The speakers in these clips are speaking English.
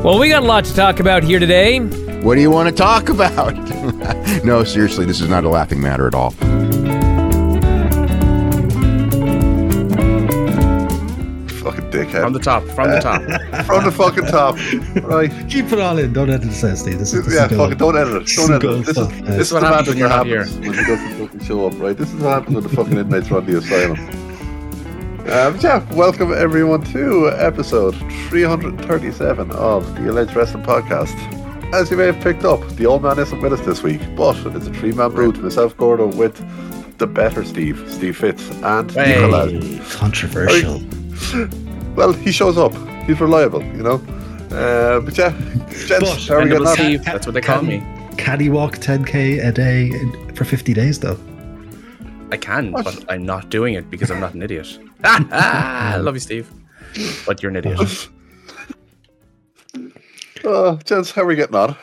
Well, we got a lot to talk about here today. What do you want to talk about? No, seriously, this is not a laughing matter at all. Fucking dickhead. From the top. From the fucking top. Right. Keep it all in. Don't edit this out, Steve. Fucking don't edit it. Don't edit it. This is what the happens magic when you're that not happens when he doesn't fucking show up, right? This is what happens when the fucking inmates run the asylum. Welcome everyone to episode 337 of the Alleged Wrestling Podcast. As you may have picked up, the old man isn't with us this week, but it's a three-man booth, myself, Gordo, with the better Steve Fitz, and Nicolas. Controversial. Well, he shows up. He's reliable, you know. But yeah, gents, how are we getting on? Steve, that's what they call me. Can walk 10k a day for 50 days, though? I can, but I'm not doing it because I'm not an idiot. I love you, Steve. But you're an idiot. Gents, how are we getting on?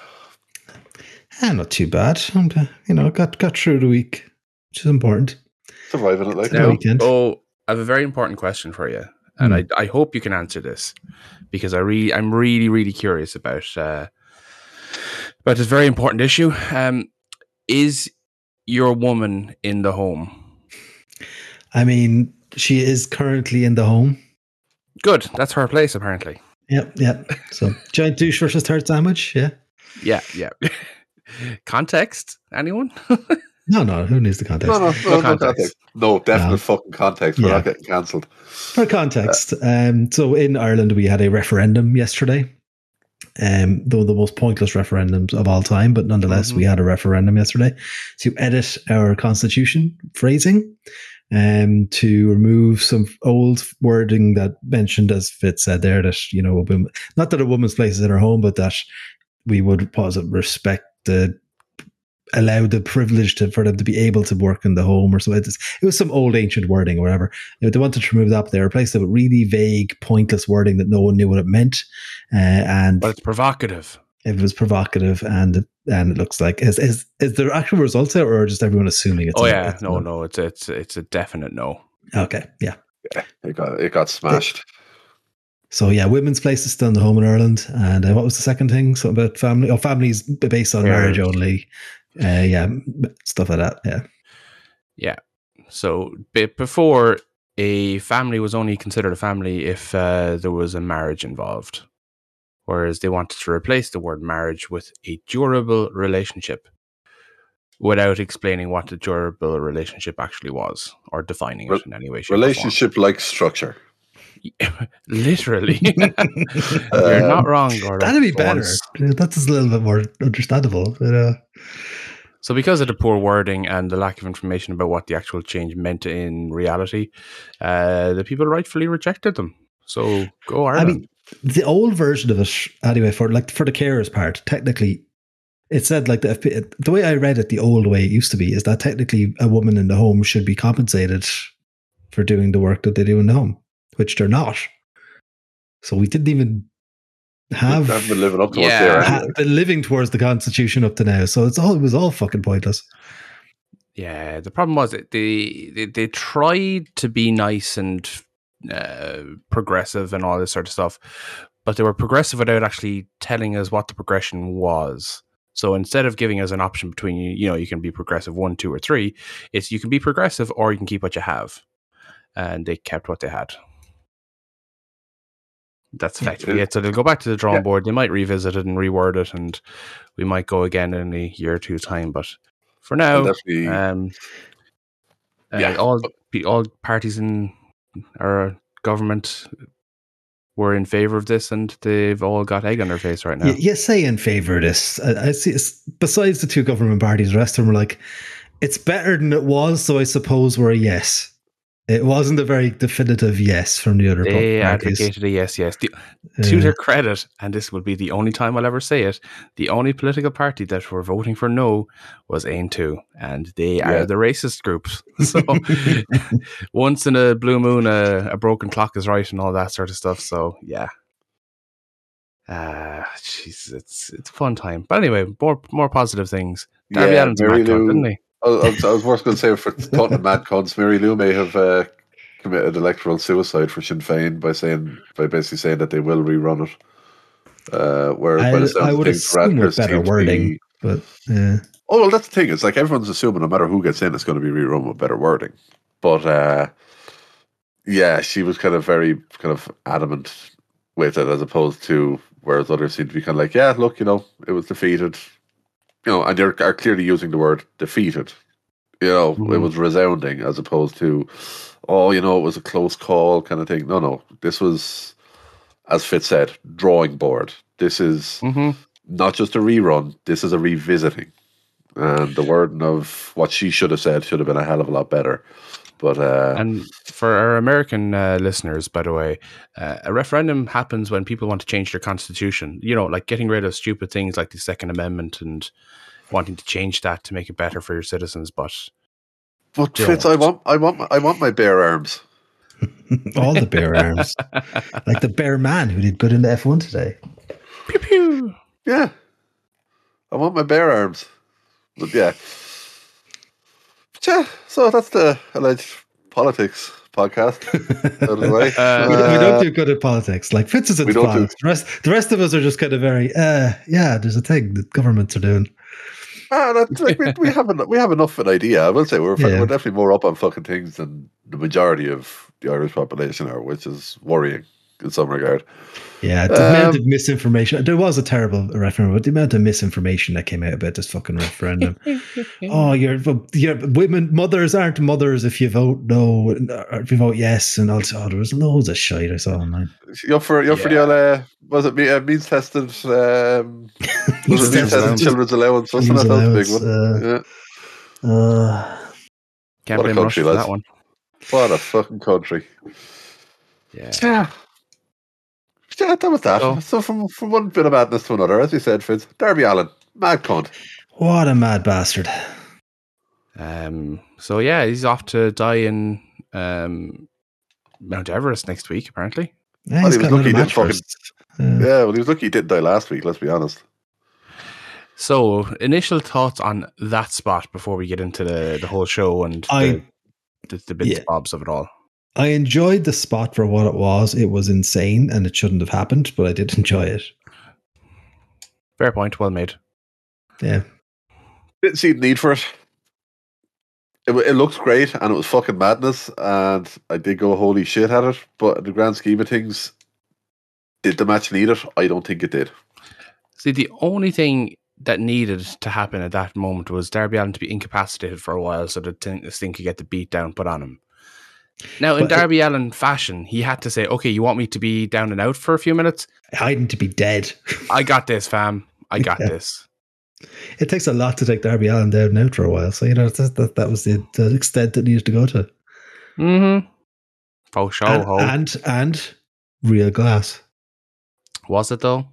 Not too bad. Got through the week, which is important. Surviving it, like the weekend. Oh, I have a very important question for you, and I hope you can answer this because I'm really curious about this very important issue. Is your woman in the home? I mean, she is currently in the home. Good. That's her place, apparently. Yep. So, giant douche versus third sandwich, yeah? Yeah. Context? Anyone? No. Who needs the context? No context. No, definite fucking context. We're not getting cancelled. For context, so in Ireland, we had a referendum yesterday. Though the most pointless referendums of all time, but nonetheless, we had a referendum yesterday to edit our constitution phrasing to remove some old wording that mentioned, as Fitz said there, that, you know, not that a woman's place is in her home, but that we would respect allow the privilege for them to be able to work in the home or so. It was some old ancient wording or whatever. You know, they wanted to remove that, but they replaced it with really vague, pointless wording that no one knew what it meant. But it's provocative. It was provocative, and it looks like is there actual results out, or just everyone assuming it's? No, it's a definite no. Okay, yeah, it got smashed. So yeah, women's place is still in the home in Ireland, and what was the second thing? Something about family? Oh, families based on marriage only. Stuff like that. Yeah. So before, a family was only considered a family if there was a marriage involved. Whereas they wanted to replace the word marriage with a durable relationship without explaining what the durable relationship actually was or defining it in any way, shape, relationship-like structure. Literally. You're not wrong, Gordon. That'd be better. That's a little bit more understandable. So because of the poor wording and the lack of information about what the actual change meant in reality, the people rightfully rejected them. So go Ireland. I mean, the old version of it, anyway, for the carers part, technically, it said like the way I read it, the old way it used to be, is that technically a woman in the home should be compensated for doing the work that they do in the home, which they're not. So we didn't even have been living up to what they're been living towards the Constitution up to now. So it was all fucking pointless. Yeah, the problem was that they tried to be nice and progressive and all this sort of stuff, but they were progressive without actually telling us what the progression was. So instead of giving us an option between, you can be progressive 1, 2, or 3, it's you can be progressive or you can keep what you have. And they kept what they had. That's effectively it. So they'll go back to the drawing board. They might revisit it and reword it, and we might go again in a year or two's time. But for now, all parties in our government were in favor of this, and they've all got egg on their face right now. You say in favor of this. I see. Besides the two government parties, the rest of them were like, it's better than it was, so I suppose we're a yes. It wasn't a very definitive yes from the other parties. They advocated a yes. To their credit, and this will be the only time I'll ever say it, the only political party that were voting for no was Ain 2, and they are the racist groups. So once in a blue moon, a broken clock is right and all that sort of stuff. So yeah. Jeez, it's a fun time. But anyway, more positive things. Darby Allin's back, didn't he? I was going to say, for talking to mad cons, Mary Lou may have committed electoral suicide for Sinn Féin by basically saying that they will rerun it. Where by the sounds I of would things, assume with Radcliffe better seems to wording, be. but yeah. Oh well, that's the thing. It's like everyone's assuming no matter who gets in, it's going to be rerun with better wording. But yeah, she was kind of very kind of adamant with it, as opposed to whereas others seem to be kind of like, yeah, look, it was defeated, and they're are clearly using the word defeated. It was resounding, as opposed to, it was a close call kind of thing. No, this was, as Fitz said, drawing board. This is not just a rerun. This is a revisiting. And the wording of what she should have said should have been a hell of a lot better. But and for our American listeners, by the way, a referendum happens when people want to change their constitution. Like getting rid of stupid things like the Second Amendment and wanting to change that to make it better for your citizens. But Fitz, I want my bare arms. All the bare arms, like the bare man who did good in the F1 today. Pew pew. Yeah, I want my bare arms. But yeah. So that's the alleged politics podcast. We don't do good at politics. Like Fitz is into politics. The rest of us are just kind of very, there's a thing that governments are doing. We have enough of an idea. I will say we're definitely more up on fucking things than the majority of the Irish population are, which is worrying in some regard. Yeah, the amount of misinformation. There was a terrible referendum, but the amount of misinformation that came out about this fucking referendum. Your women, mothers aren't mothers if you vote no, or if you vote yes, and also there was loads of shite I saw online. You're for the was it means tested? Means tested children's allowance? Wasn't that a big one? Can't blame Russia for that one. What a fucking country! Yeah, that was that. So from one bit of madness to another, as you said, Fitz, Darby Allin, mad cunt. What a mad bastard. So yeah, he's off to die in Mount Everest next week, apparently. Yeah, he was lucky he didn't fucking. He was lucky he didn't die last week. Let's be honest. So, initial thoughts on that spot before we get into the whole show and the bits and bobs of it all. I enjoyed the spot for what it was. It was insane and it shouldn't have happened, but I did enjoy it. Fair point. Well made. Yeah. Didn't see the need for it. It looks great and it was fucking madness and I did go holy shit at it, but in the grand scheme of things, did the match need it? I don't think it did. See, the only thing that needed to happen at that moment was Darby Allin to be incapacitated for a while so that this thing could get the beat down put on him. Now, in Darby Allin fashion, he had to say, okay, you want me to be down and out for a few minutes? I need to be dead. I got this, fam. I got this. It takes a lot to take Darby Allin down and out for a while. So, that was the extent it needed to go to. Mm-hmm. Oh, show. And real glass. Was it, though?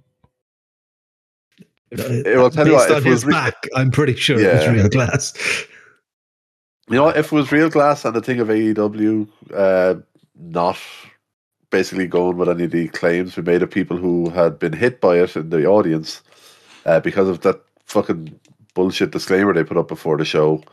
I'll tell you what, on his back, I'm pretty sure it was real glass. If it was real glass and the thing of AEW not basically going with any of the claims we made of people who had been hit by it in the audience because of that fucking bullshit disclaimer they put up before the show,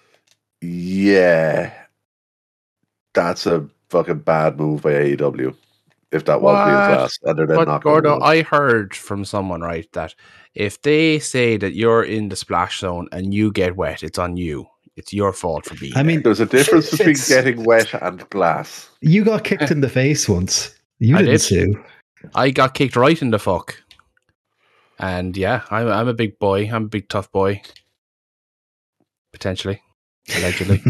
that's a fucking bad move by AEW. If that was real glass, and they're then not. Gordo, I heard from someone, right, that if they say that you're in the splash zone and you get wet, it's on you. It's your fault for being. There's a difference between getting wet and glass. You got kicked in the face once. You didn't sue. I got kicked right in the fuck. And yeah, I'm a big boy. I'm a big tough boy. Potentially. Allegedly.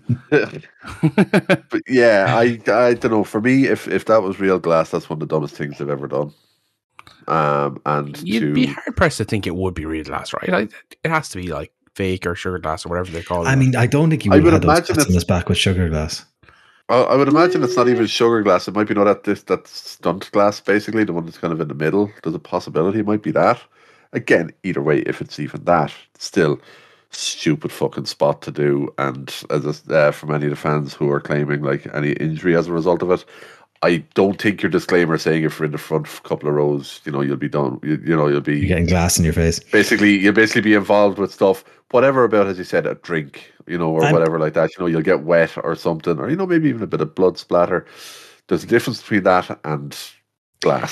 But yeah, I don't know. For me, if that was real glass, that's one of the dumbest things they've ever done. And you'd be hard pressed to think it would be real glass, right? It has to be like fake or sugar glass or whatever they call it. I mean, I don't think you would have those cuts in his back with sugar glass. I would imagine it's not even sugar glass. It might be that stunt glass, basically, the one that's kind of in the middle. There's a possibility it might be that. Again, either way, if it's even that, still stupid fucking spot to do. And as for many of the fans who are claiming like any injury as a result of it, I don't think your disclaimer saying if you're in the front couple of rows, you'll be done. You're getting glass in your face. Basically, you'll be involved with stuff, whatever about, as you said, a drink, or whatever like that. You'll get wet or something, or maybe even a bit of blood splatter. There's a difference between that and glass.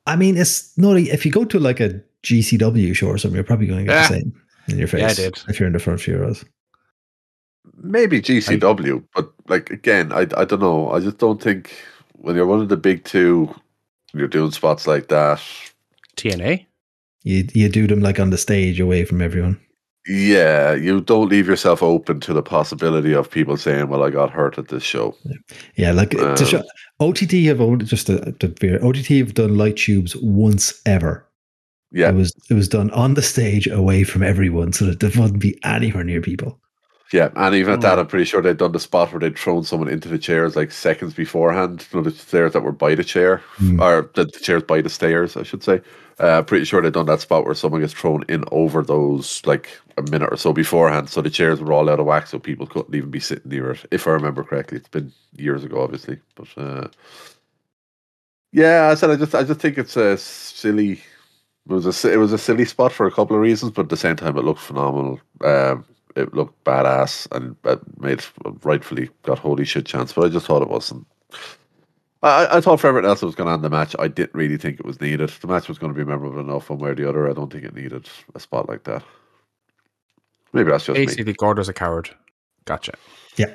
I mean, it's not. If you go to like a GCW show or something, you're probably going to get the same in your face. Yeah, I did. If you're in the front few rows. Maybe GCW, but like again, I don't know. I just don't think when you're one of the big two, you're doing spots like that. TNA. You do them like on the stage away from everyone. Yeah, you don't leave yourself open to the possibility of people saying, "Well, I got hurt at this show." Yeah, like to show, OTT have only just OTT have done light tubes once ever. Yeah, it was done on the stage away from everyone, so that there wouldn't be anywhere near people. yeah, and even at that, I'm pretty sure they'd done the spot where they'd thrown someone into the chairs like seconds beforehand. You know, the stairs that were by the chair, or the chairs by the stairs, I should say. Pretty sure they'd done that spot where someone gets thrown in over those like a minute or so beforehand, so the chairs were all out of whack, so people couldn't even be sitting near it. If I remember correctly, it's been years ago, obviously, but yeah, I said I just think it's a silly. It was a silly spot for a couple of reasons, but at the same time, it looked phenomenal. It looked badass and made rightfully got holy shit chance, but I just thought it wasn't. I thought for everything else that was going on in the match, I didn't really think it was needed. The match was going to be memorable enough one way or the other. I don't think it needed a spot like that. Maybe that's just Basically, me. Gordo's a coward. Gotcha. Yeah.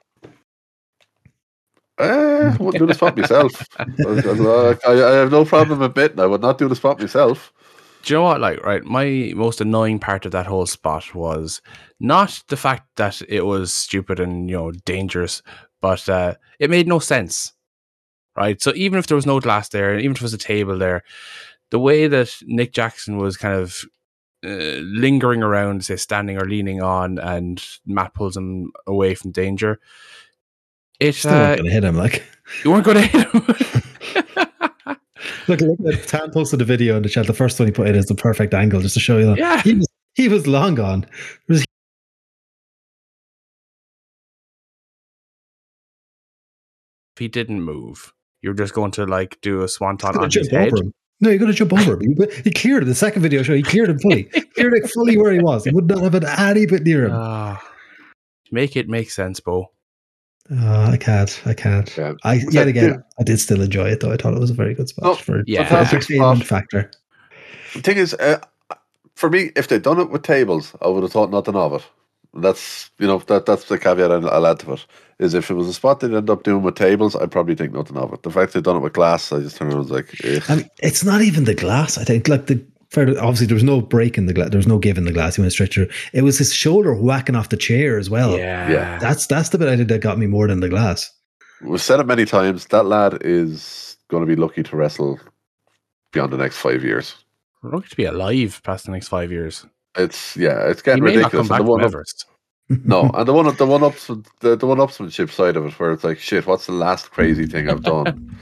I wouldn't do the spot myself. I have no problem admitting I would not do the spot myself. Do you know what? Like, right, my most annoying part of that whole spot was not the fact that it was stupid and dangerous, but it made no sense. Right, so even if there was no glass there, even if there was a table there, the way that Nick Jackson was kind of lingering around, say standing or leaning on, and Matt pulls him away from danger. It's still not going to hit him. Like you weren't going to hit him. Look at Tan posted a video in the chat. The first one he put in is the perfect angle, just to show you that. Yeah, he was long gone. If he didn't move, you're just going to like do a swanton on his head. Over him. No, you're going to jump over him. He cleared it. The second video show, he cleared him fully. Cleared it fully where he was. He would not have been any bit near him. Make it make sense, Bo. I can't. Yeah. I did still enjoy it though. I thought it was a very good spot for entertainment factor. The thing is, for me, if they'd done it with tables, I would have thought nothing of it. That's that's the caveat I'll add to it. Is if it was a spot they'd end up doing with tables, I'd probably think nothing of it. The fact they'd done it with glass, I just turned around and was like, ugh. I mean, it's not even the glass. I think like obviously there was no break in the glass. There was no give in the glass. He went straight through. It was his shoulder whacking off the chair as well. Yeah. That's the bit I think that got me more than the glass. We've said it many times. That lad is going to be lucky to wrestle beyond the next 5 years. We're lucky to be alive past the next 5 years. It's getting he may ridiculous. Not come back from Everest. No, and the one-upsmanship side of it, where it's like, shit, what's the last crazy thing I've done?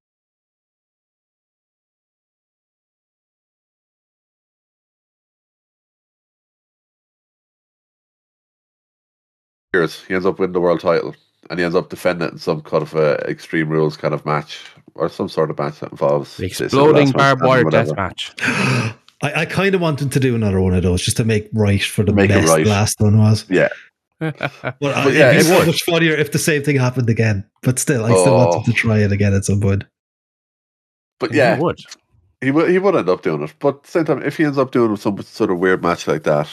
He ends up winning the world title, and he ends up defending it in some kind of Extreme Rules kind of match, or some sort of match that involves the exploding barbed wire death match. I kind of wanted to do another one of those just to make right for the best the last one was. Yeah. But it'd be so much funnier if the same thing happened again. But still, I still wanted to try it again at some point. But yeah, he would end up doing it. But at the same time, if he ends up doing some sort of weird match like that,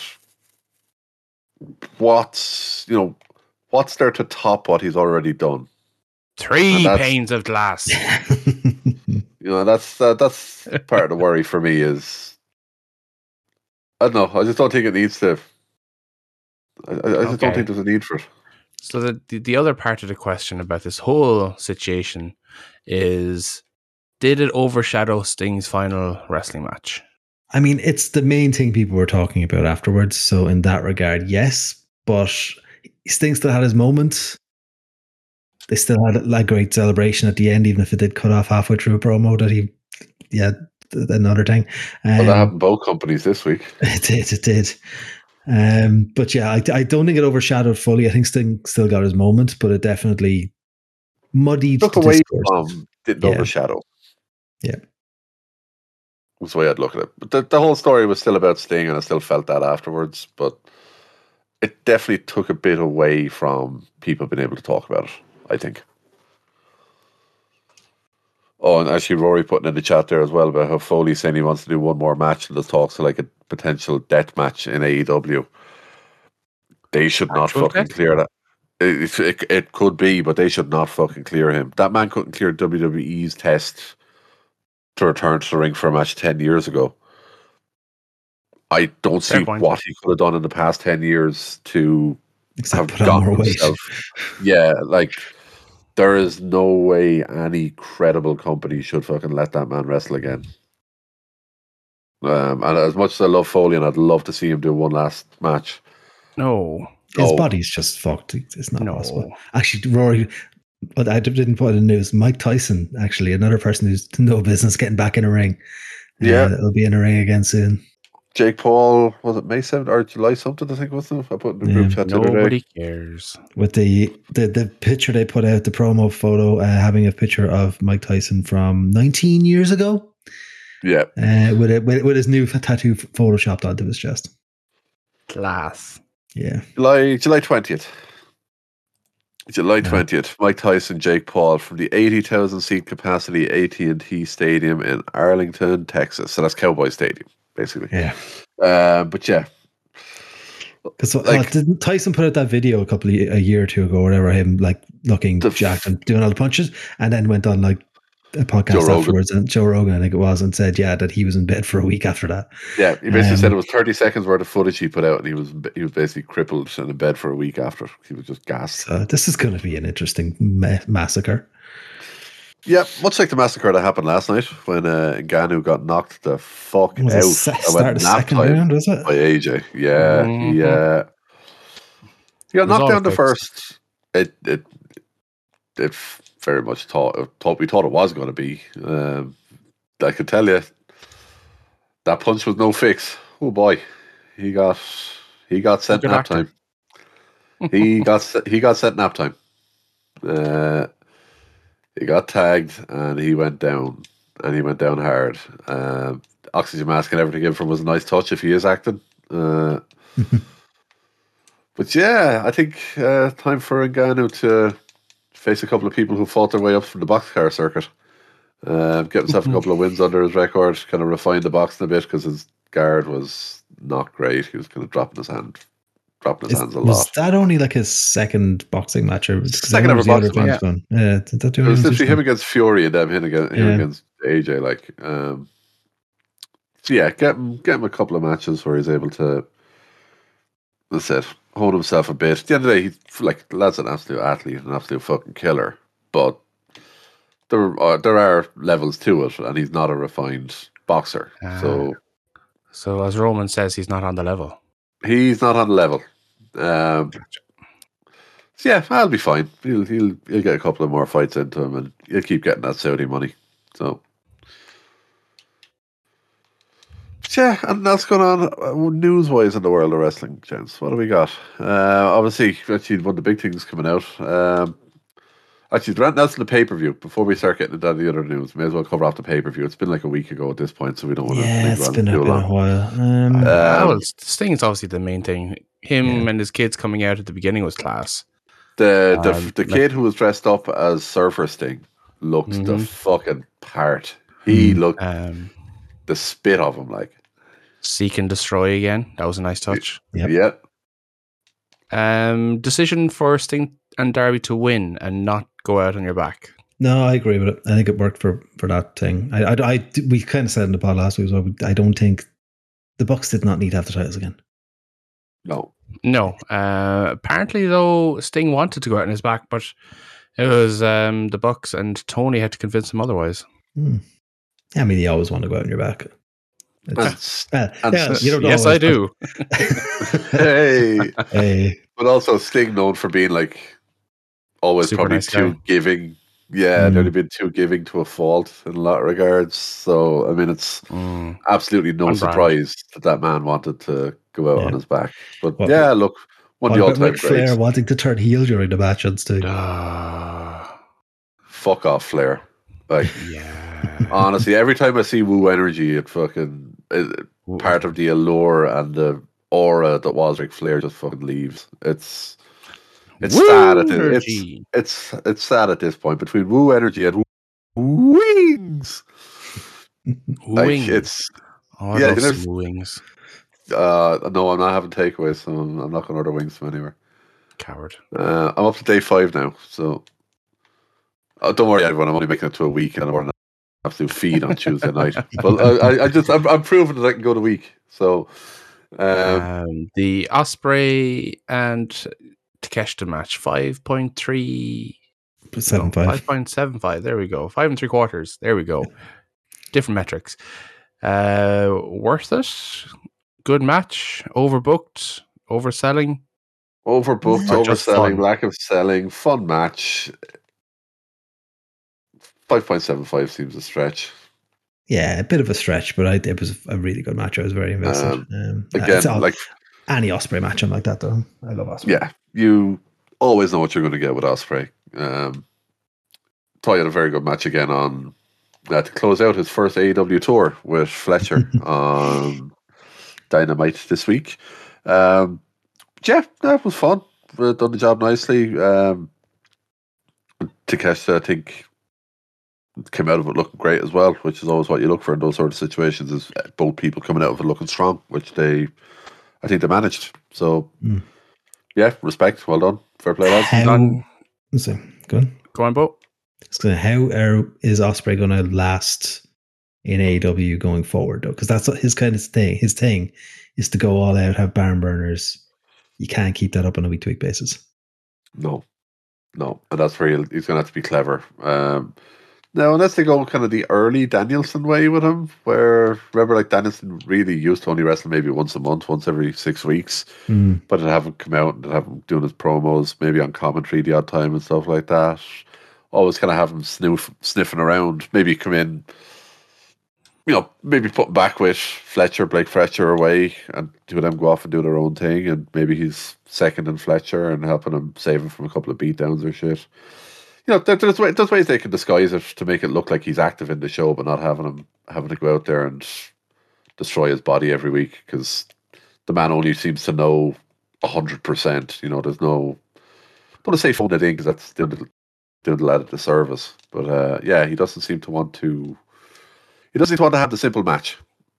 what's there to top what he's already done? 3 panes of glass. That's part of the worry for me. Is I don't know. I just don't think it needs to. I just don't think there's a need for it. So the other part of the question about this whole situation is, did it overshadow Sting's final wrestling match? I mean, it's the main thing people were talking about afterwards. So in that regard, yes. But Sting still had his moments. They still had a great celebration at the end, even if it did cut off halfway through a promo another thing. Well, that happened both companies this week. It did. But yeah, I don't think it overshadowed fully. I think Sting still got his moment, but it definitely muddied the away from, didn't overshadow. Yeah. That's the way I'd look at it. But the whole story was still about Sting, and I still felt that afterwards. But it definitely took a bit away from people being able to talk about it, I think. Oh, and actually, Rory putting in the chat there as well about how Foley saying he wants to do one more match, and there's talks of like a potential death match in AEW. They should not Actual fucking death? clear that. It could be, but they should not fucking clear him. That man couldn't clear WWE's test to return to the ring for a match 10 years ago. I don't see Fair point. what he could have done in the past 10 years to Except have put on more gotten weight. himself. Yeah, like there is no way any credible company should fucking let that man wrestle again. And as much as I love Foley and I'd love to see him do one last match, No. His No. body's just fucked. It's not No. possible. Actually, Rory, but I didn't put it in the news. Mike Tyson, actually, another person who's no business getting back in a ring. Yeah. He'll be in a ring again soon. Jake Paul, was it May 7th or July something, I think, with them? I put in the group chat the other day. Nobody cares. With the picture they put out, the promo photo, having a picture of Mike Tyson from 19 years ago. Yeah. With his new tattoo photoshopped onto his chest. Class. Yeah. July 20th. July 20th, Mike Tyson, Jake Paul from the 80,000 seat capacity AT&T Stadium in Arlington, Texas. So that's Cowboy Stadium, basically. Yeah. But yeah. Because didn't Tyson put out that video a year or two ago, or whatever, him like looking jacked and doing all the punches, and then went on like a podcast afterwards, and Joe Rogan, I think it was, and said, that he was in bed for a week after that. Yeah, he basically said it was 30 seconds worth of footage he put out, and he was basically crippled and in bed for a week after. He was just gassed. So this is going to be an interesting massacre. Yeah, much like the massacre that happened last night when Ngannou got knocked the fuck out. Start the second round, was it? By AJ. Yeah, he got knocked down the first. It very much thought we thought it was going to be. I could tell you that punch was no fix. Oh boy, he got sent nap time. he got sent nap time. He got tagged and he went down, and he went down hard. Oxygen mask and everything in from was a nice touch if he is acting. But yeah, I think time for Ngannou to face a couple of people who fought their way up from the boxcar circuit. Get himself a couple of wins under his record, kind of refine the boxing a bit, because his guard was not great. He was kind of dropping his hands a lot. Was that only like his second boxing match? Or second ever boxing match? Yeah, it was literally him against Fury and then him against AJ. Like, so yeah, get him a couple of matches where he's able to, that's it, hone himself a bit. At the end of the day, the lad's an absolute athlete, an absolute fucking killer. But there are levels to it, and he's not a refined boxer. So as Roman says, he's not on the level. He's not on the level. So yeah, I'll be fine. He'll get a couple of more fights into him, and he'll keep getting that Saudi money. So yeah, and that's going on news-wise in the world of wrestling, gents. What do we got? Obviously, actually, one of the big things coming out. Actually, that's the pay-per-view. Before we start getting into the other news, may as well cover off the pay-per-view. It's been like a week ago at this point, so we don't want to. Yeah, it's been a while. Well, Sting is obviously the main thing. Him and his kids coming out at the beginning was class. The kid who was dressed up as Surfer Sting looked the fucking part. He looked the spit of him, like. Seek and destroy again. That was a nice touch. Yep. Decision for Sting and Darby to win and not go out on your back. No, I agree with it. I think it worked for that thing. We kind of said in the pod last week as well. I don't think the Bucks did not need to have the titles again. No. Apparently, though, Sting wanted to go out on his back, but it was the Bucks, and Tony had to convince him otherwise. I mean, you always want to go out on your back. You don't yes, I do. Hey. But also Sting known for being like always super probably nice too guy. Giving. Yeah, they've only been too giving to a fault in a lot of regards. So I mean, it's absolutely no surprise that man wanted to go out on his back. But look, one of the all-time greats. Flair wanting to turn heel during the match and Sting. Fuck off, Flair. Like, honestly, every time I see Woo Energy, it fucking part of the allure and the aura that was Ric Flair just fucking leaves. It's sad at this. It's sad at this point between Woo Energy and Woo wings. Like, Wings. it's I yeah, love there's- some wings. no, I'm not having takeaways, so I'm not going to order wings from anywhere. Coward. I'm up to day 5 now, so don't worry, everyone. I'm only making it to a week, and I'm going to have to feed on Tuesday night. But I'm proving that I can go the week. So, The Osprey and Takeshita match 5.3. 7.5. 5.75. There we go. 5 3/4. There we go. Different metrics. Worth it. Good match. Overbooked. Overselling. overbooked, Or just overselling, fun. lack of selling, fun match. 5.75 seems a stretch. Yeah, a bit of a stretch, but it was a really good match. I was very invested. Again, like any Osprey match, I'm like that though. I love Osprey. yeah, you always know what you're going to get with Osprey. Toy had a very good match again on to close out his first AEW tour with Fletcher on Dynamite this week. Yeah, that was fun. Done the job nicely. Takeshita, I think, came out of it looking great as well, which is always what you look for in those sort of situations, is both people coming out of it looking strong, which I think they managed. So, yeah, respect. Well done. Fair play, lads. So, go on. Go on, Bo. So how is Osprey going to last in AEW going forward, though? Because that's his kind of thing. His thing is to go all out, have barn burners. You can't keep that up on a week-to-week basis. No. And that's where he's going to have to be clever. Now, unless they go kind of the early Danielson way with him, where, remember, like, Danielson really used to only wrestle maybe once a month, once every 6 weeks, but it haven't come out and have him doing his promos, maybe on commentary the odd time and stuff like that. Always kind of have him sniffing around, maybe come in, maybe put back with Blake Fletcher away, and do them go off and do their own thing, and maybe he's second in Fletcher and helping him save him from a couple of beatdowns or shit. There's ways they can disguise it to make it look like he's active in the show, but not having to go out there and destroy his body every week, because the man only seems to know 100%. There's no, I don't want to say phone it in, because that's doing the lad a disservice. But yeah, he doesn't seem to want to. He doesn't want to have the simple match.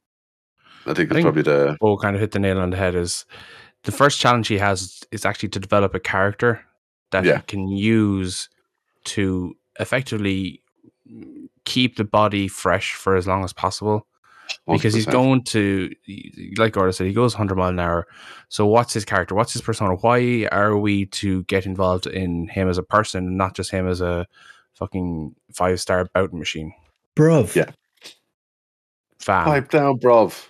I think probably the. Bo kind of hit the nail on the head. Is the first challenge he has is actually to develop a character that he can use to effectively keep the body fresh for as long as possible. 100%. Because he's going to, like Gordon said, he goes 100 mile an hour. So what's his character? What's his persona? Why are we to get involved in him as a person and not just him as a fucking 5-star bouting machine? Bruv. Yeah. Fan. Pipe down, bruv.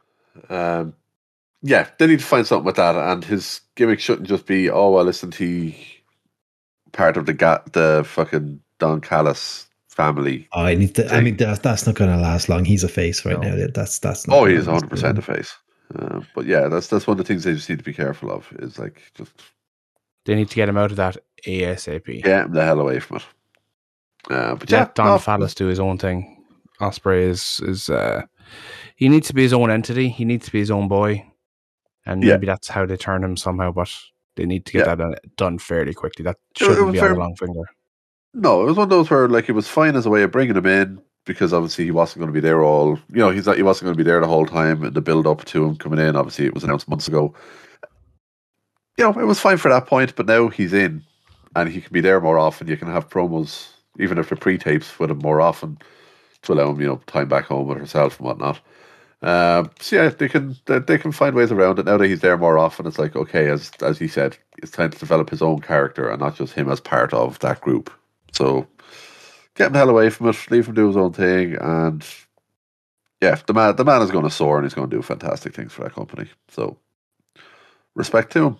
Yeah, they need to find something with that, and his gimmick shouldn't just be, oh, well, isn't he part of the fucking Don Callis family? Oh, I mean, that's not going to last long. He's a face right now. That's not. Oh, he is 100% a face. But yeah, that's one of the things they just need to be careful of. Is like just they need to get him out of that ASAP. Get him the hell away from it. But let Don Callis do his own thing. Osprey is he needs to be his own entity. He needs to be his own boy, and maybe that's how they turn him somehow. But they need to get that done fairly quickly. That shouldn't be on a long finger. No, it was one of those where like it was fine as a way of bringing him in, because obviously he wasn't going to be there he wasn't going to be there the whole time in the build up to him coming in. Obviously it was announced months ago. It was fine for that point, but now he's in and he can be there more often. You can have promos, even if they're pre-tapes, with him more often to allow him, time back home with herself and whatnot. So yeah, they can find ways around it. Now that he's there more often, it's like, okay, as he said, it's time to develop his own character and not just him as part of that group. So get him the hell away from it, leave him do his own thing, and yeah, the man is going to soar and he's going to do fantastic things for that company. So respect to him.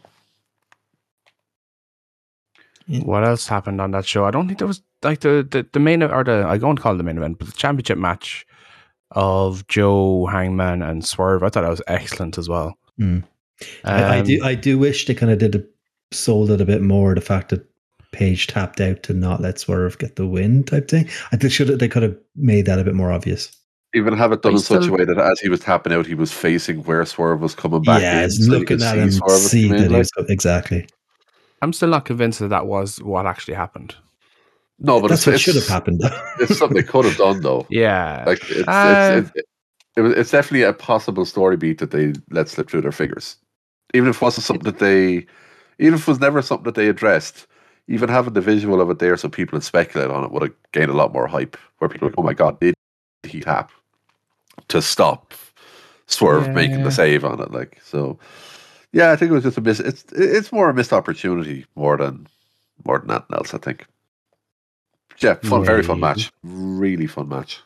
What else happened on that show? I don't think there was like the main, or I don't call it the main event, but the championship match of Joe, Hangman, and Swerve. I thought that was excellent as well. I do wish they kind of sold it a bit more. The fact that Page tapped out to not let Swerve get the win type thing. I think they could have made that a bit more obvious. Even have it done in such a way that as he was tapping out, he was facing where Swerve was coming back. Yeah, looking at him, see that he was exactly. I'm still not convinced that was what actually happened. No, but That's what should have happened. It's something they could have done, though. Yeah. Like it's definitely a possible story beat that they let slip through their fingers. Even if it wasn't something even if it was never something that they addressed, even having the visual of it there so people would speculate on it would have gained a lot more hype. Where people are like, oh my god, did he tap to stop Swerve making the save on it? Like, so yeah, I think it was just a miss. It's more a missed opportunity more than anything else, I think. Yeah, very fun match. Really fun match.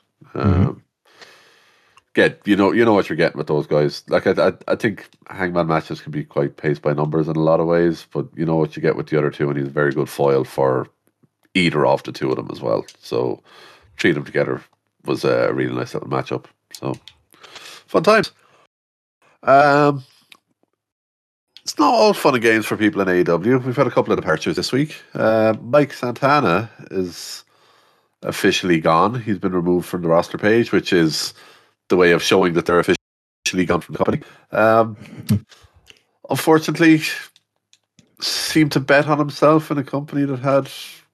You know what you're getting with those guys. Like I think Hangman matches can be quite paced by numbers in a lot of ways, but you know what you get with the other two, and he's a very good foil for either of the two of them as well. So treat them together was a really nice little matchup. So fun times. It's not all fun and games for people in AEW. We've had a couple of departures this week. Mike Santana is officially gone. He's been removed from the roster page, which is the way of showing that they're officially gone from the company. Unfortunately, seemed to bet on himself in a company that had,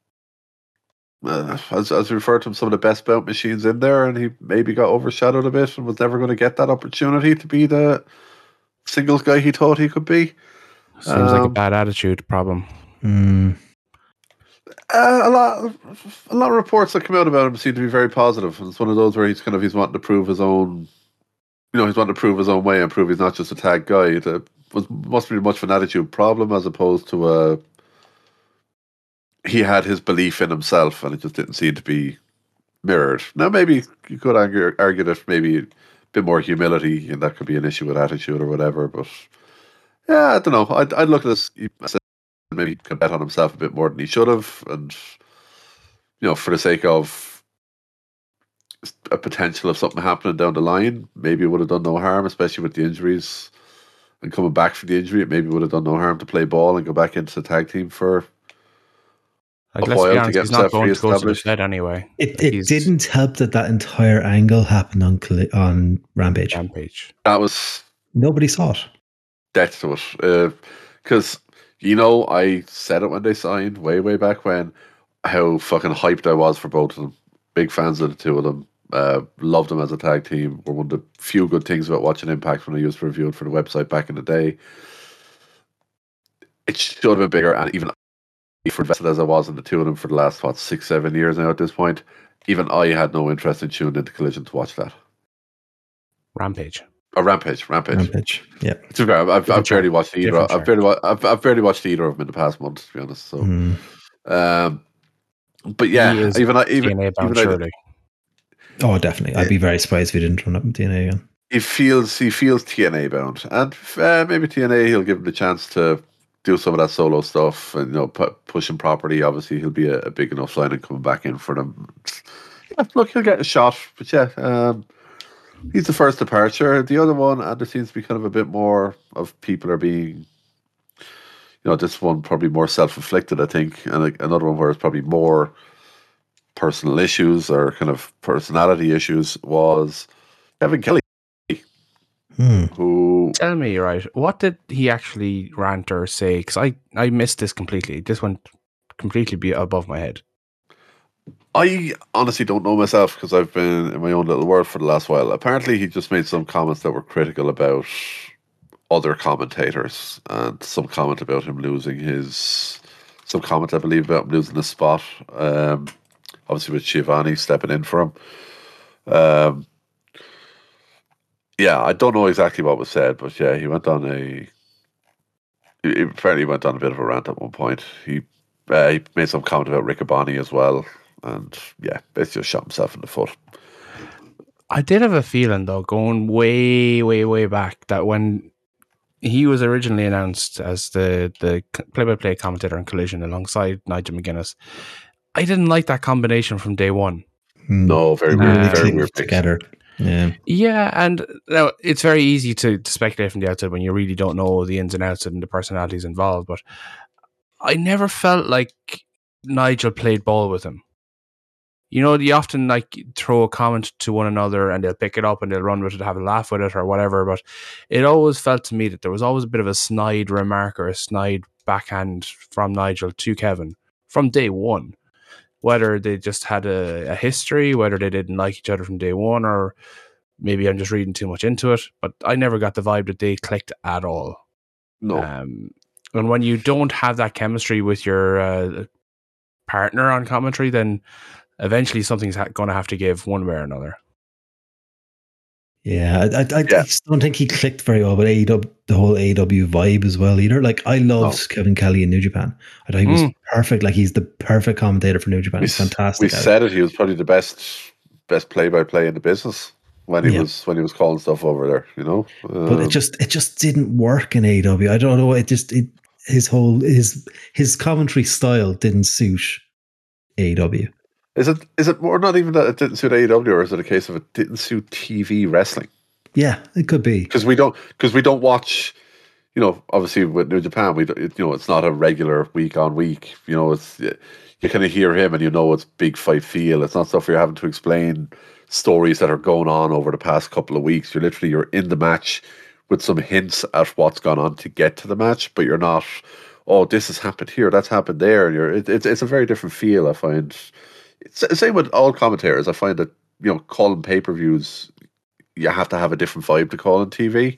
as we referred to him, some of the best bout machines in there, and he maybe got overshadowed a bit and was never going to get that opportunity to be the singles guy he thought he could be. Seems like a bad attitude problem. A lot of reports that come out about him seem to be very positive. And it's one of those where he's wanting to prove his own, he's wanting to prove his own way and prove he's not just a tag guy. It must be much of an attitude problem as opposed to he had his belief in himself and it just didn't seem to be mirrored. Now maybe you could argue that maybe a bit more humility and that could be an issue with attitude or whatever. But yeah, I don't know. I'd look at this. Maybe he could bet on himself a bit more than he should have, and for the sake of a potential of something happening down the line, maybe it would have done no harm, especially with the injuries and coming back from the injury. It maybe would have done no harm to play ball and go back into the tag team for a while to get himself re-established. Anyway, it didn't help that entire angle happened on Rampage. That was nobody saw it. Death to it, because. I said it when they signed, way back when, how fucking hyped I was for both of them. Big fans of the two of them. Loved them as a tag team. Were one of the few good things about watching Impact when I used to review it for the website back in the day. It should have been bigger, and even for invested as I was in the two of them for the last, 6-7 years now at this point, even I had no interest in tuning into Collision to watch that. Rampage. Oh, Rampage. Yeah. I've barely watched either. I've barely watched either of them in the past month, to be honest. So, but yeah, even surely. Oh, definitely. I'd be very surprised if he didn't run up in TNA again. He feels TNA bound, and maybe TNA he'll give him the chance to do some of that solo stuff and push him properly. Obviously, he'll be a big enough signing coming back in for them. Yeah, look, he'll get a shot, but yeah. He's the first departure. The other one, and there seems to be kind of a bit more of people are being, this one probably more self-inflicted, I think, and another one where it's probably more personal issues or kind of personality issues was Kevin Kelly. Who? Tell me, right, what did he actually rant or say? Because I missed this completely. This went completely above my head. I honestly don't know myself because I've been in my own little world for the last while. Apparently, he just made some comments that were critical about other commentators and some comment about him losing some comment, I believe, about him losing his spot. Obviously, with Shivani stepping in for him. Yeah, I don't know exactly what was said, but yeah, he apparently went on a bit of a rant at one point. He made some comment about Riccaboni as well. And yeah, basically just shot himself in the foot. I did have a feeling, though, going way, way, way back, that when he was originally announced as the play-by-play commentator on Collision alongside Nigel McGuinness, I didn't like that combination from day one. No, very weird together. Yeah, and now it's very easy to speculate from the outside when you really don't know the ins and outs and the personalities involved, but I never felt like Nigel played ball with him. You often throw a comment to one another and they'll pick it up and they'll run with it, have a laugh with it or whatever. But it always felt to me that there was always a bit of a snide remark or a snide backhand from Nigel to Kevin from day one. whether they just had a history, whether they didn't like each other from day one, or maybe I'm just reading too much into it. But I never got the vibe that they clicked at all. No. And when you don't have that chemistry with your partner on commentary, then eventually something's going to have to give one way or another. Yeah, I just don't think he clicked very well with AEW, the whole AEW vibe as well either. Like, I loved Kevin Kelly in New Japan. I thought he was perfect. Like, he's the perfect commentator for New Japan. He's fantastic. We said it. He was probably the best play-by-play in the business when he was calling stuff over there. You know, but it just didn't work in AEW. I don't know. His commentary style didn't suit AEW. Is it more not even that it didn't suit AEW, or is it a case of it didn't suit TV wrestling? Yeah, it could be because we don't watch. You know, obviously with New Japan, it's not a regular week on week. You know, you kind of hear him and you know it's big fight feel. It's not stuff where you're having to explain stories that are going on over the past couple of weeks. You're in the match with some hints at what's gone on to get to the match, but you're not. Oh, this has happened here. That's happened there. It's a very different feel. I find. It's the same with all commentators. I find that, calling pay-per-views, you have to have a different vibe to call on TV.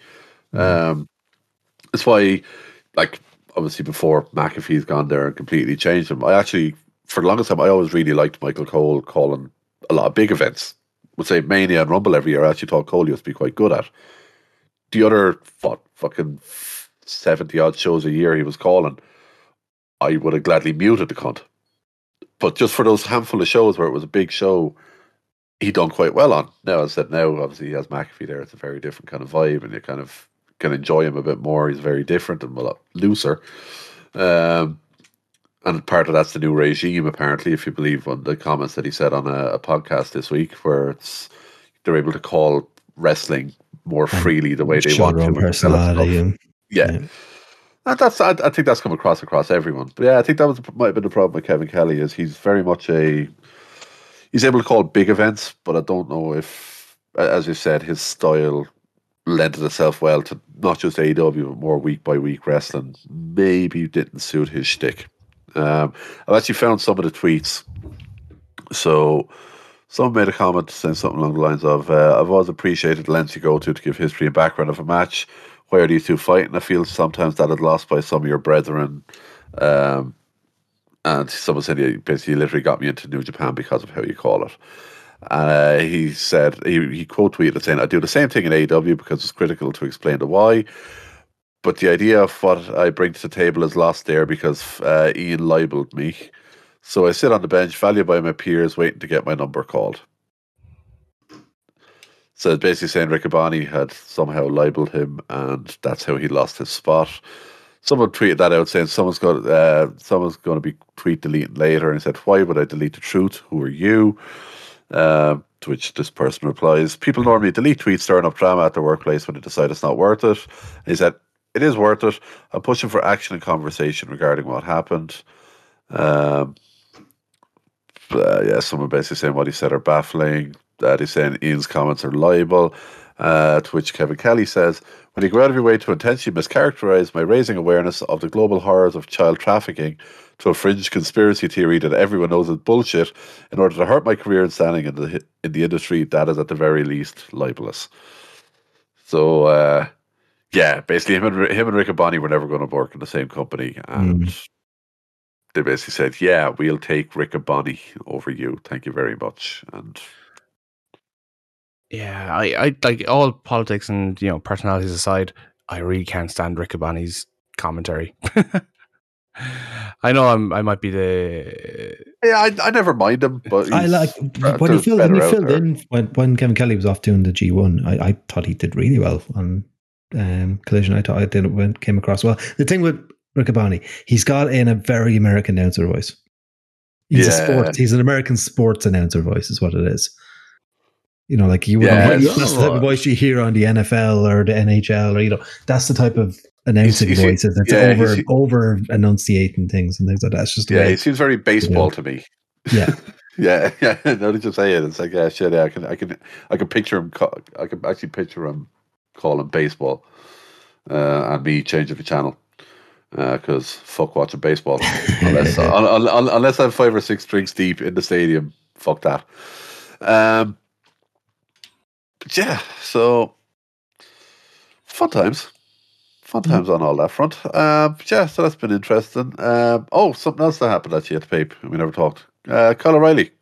That's why, like, obviously before McAfee's gone there and completely changed him, I actually, for the longest time, I always really liked Michael Cole calling a lot of big events. Would say Mania and Rumble every year. I actually thought Cole used to be quite good at. The other, fucking 70-odd shows a year he was calling, I would have gladly muted the cunt. But just for those handful of shows where it was a big show, he done quite well on. Now, as I said, obviously he has McAfee there. It's a very different kind of vibe, and you kind of can enjoy him a bit more. He's very different and a lot looser. And part of that's the new regime, apparently, if you believe one of the comments that he said on a podcast this week, where they're able to call wrestling more freely the way they want to. Personality. Yeah. And I think that's come across everyone. But yeah, I think that might have been the problem with Kevin Kelly, is he's very much he's able to call big events, but I don't know if, as you said, his style lended itself well to not just AEW, but more week by week wrestling. Maybe didn't suit his shtick. I've actually found some of the tweets. So someone made a comment saying something along the lines of, I've always appreciated the lengths you go to give history and background of a match. Why are these two fighting? I feel sometimes that is lost by some of your brethren. And someone said, basically, literally got me into New Japan because of how you call it. He said, he quote tweeted saying, I do the same thing in AEW because it's critical to explain the why. But the idea of what I bring to the table is lost there because Ian libeled me. So I sit on the bench, valued by my peers, waiting to get my number called. So it's basically saying Riccaboni had somehow libeled him, and that's how he lost his spot. Someone tweeted that out saying someone's going to be tweet deleting later, and he said, "Why would I delete the truth? Who are you?" To which this person replies, "People normally delete tweets stirring up drama at their workplace when they decide it's not worth it." And he said, "It is worth it. I'm pushing for action and conversation regarding what happened." Someone basically saying what he said are baffling. He's saying Ian's comments are libel. To which Kevin Kelly says, when you go out of your way to intentionally mischaracterize my raising awareness of the global horrors of child trafficking to a fringe conspiracy theory that everyone knows is bullshit in order to hurt my career and standing in the industry, that is at the very least libelous. So, basically him and Riccaboni were never going to work in the same company, and they basically said, "Yeah, we'll take Riccaboni over you. Thank you very much." And yeah, I like all politics and personalities aside, I really can't stand Riccaboni's commentary. I know I might be the I never mind him, but I like when he filled in when Kevin Kelly was off doing the G1. I thought he did really well on Collision. I thought came across well. The thing with Riccaboni, he's got a very American announcer voice. He's an American sports announcer voice, is what it is. Like that's the type of voice you hear on the NFL or the NHL, or that's the type of announcing voices. It's over enunciating things and things like that. It's just he seems very baseball to me. Yeah, yeah. No, to say it, it's like shit. Yeah, I can picture him. I can actually picture him calling baseball, and me changing the channel. because fuck watching baseball. Unless I'm 5 or 6 drinks deep in the stadium, fuck that. But yeah, so fun times on all that front. Yeah, so that's been interesting. Something else that happened actually at the Pape. We never talked. Kyle O'Reilly.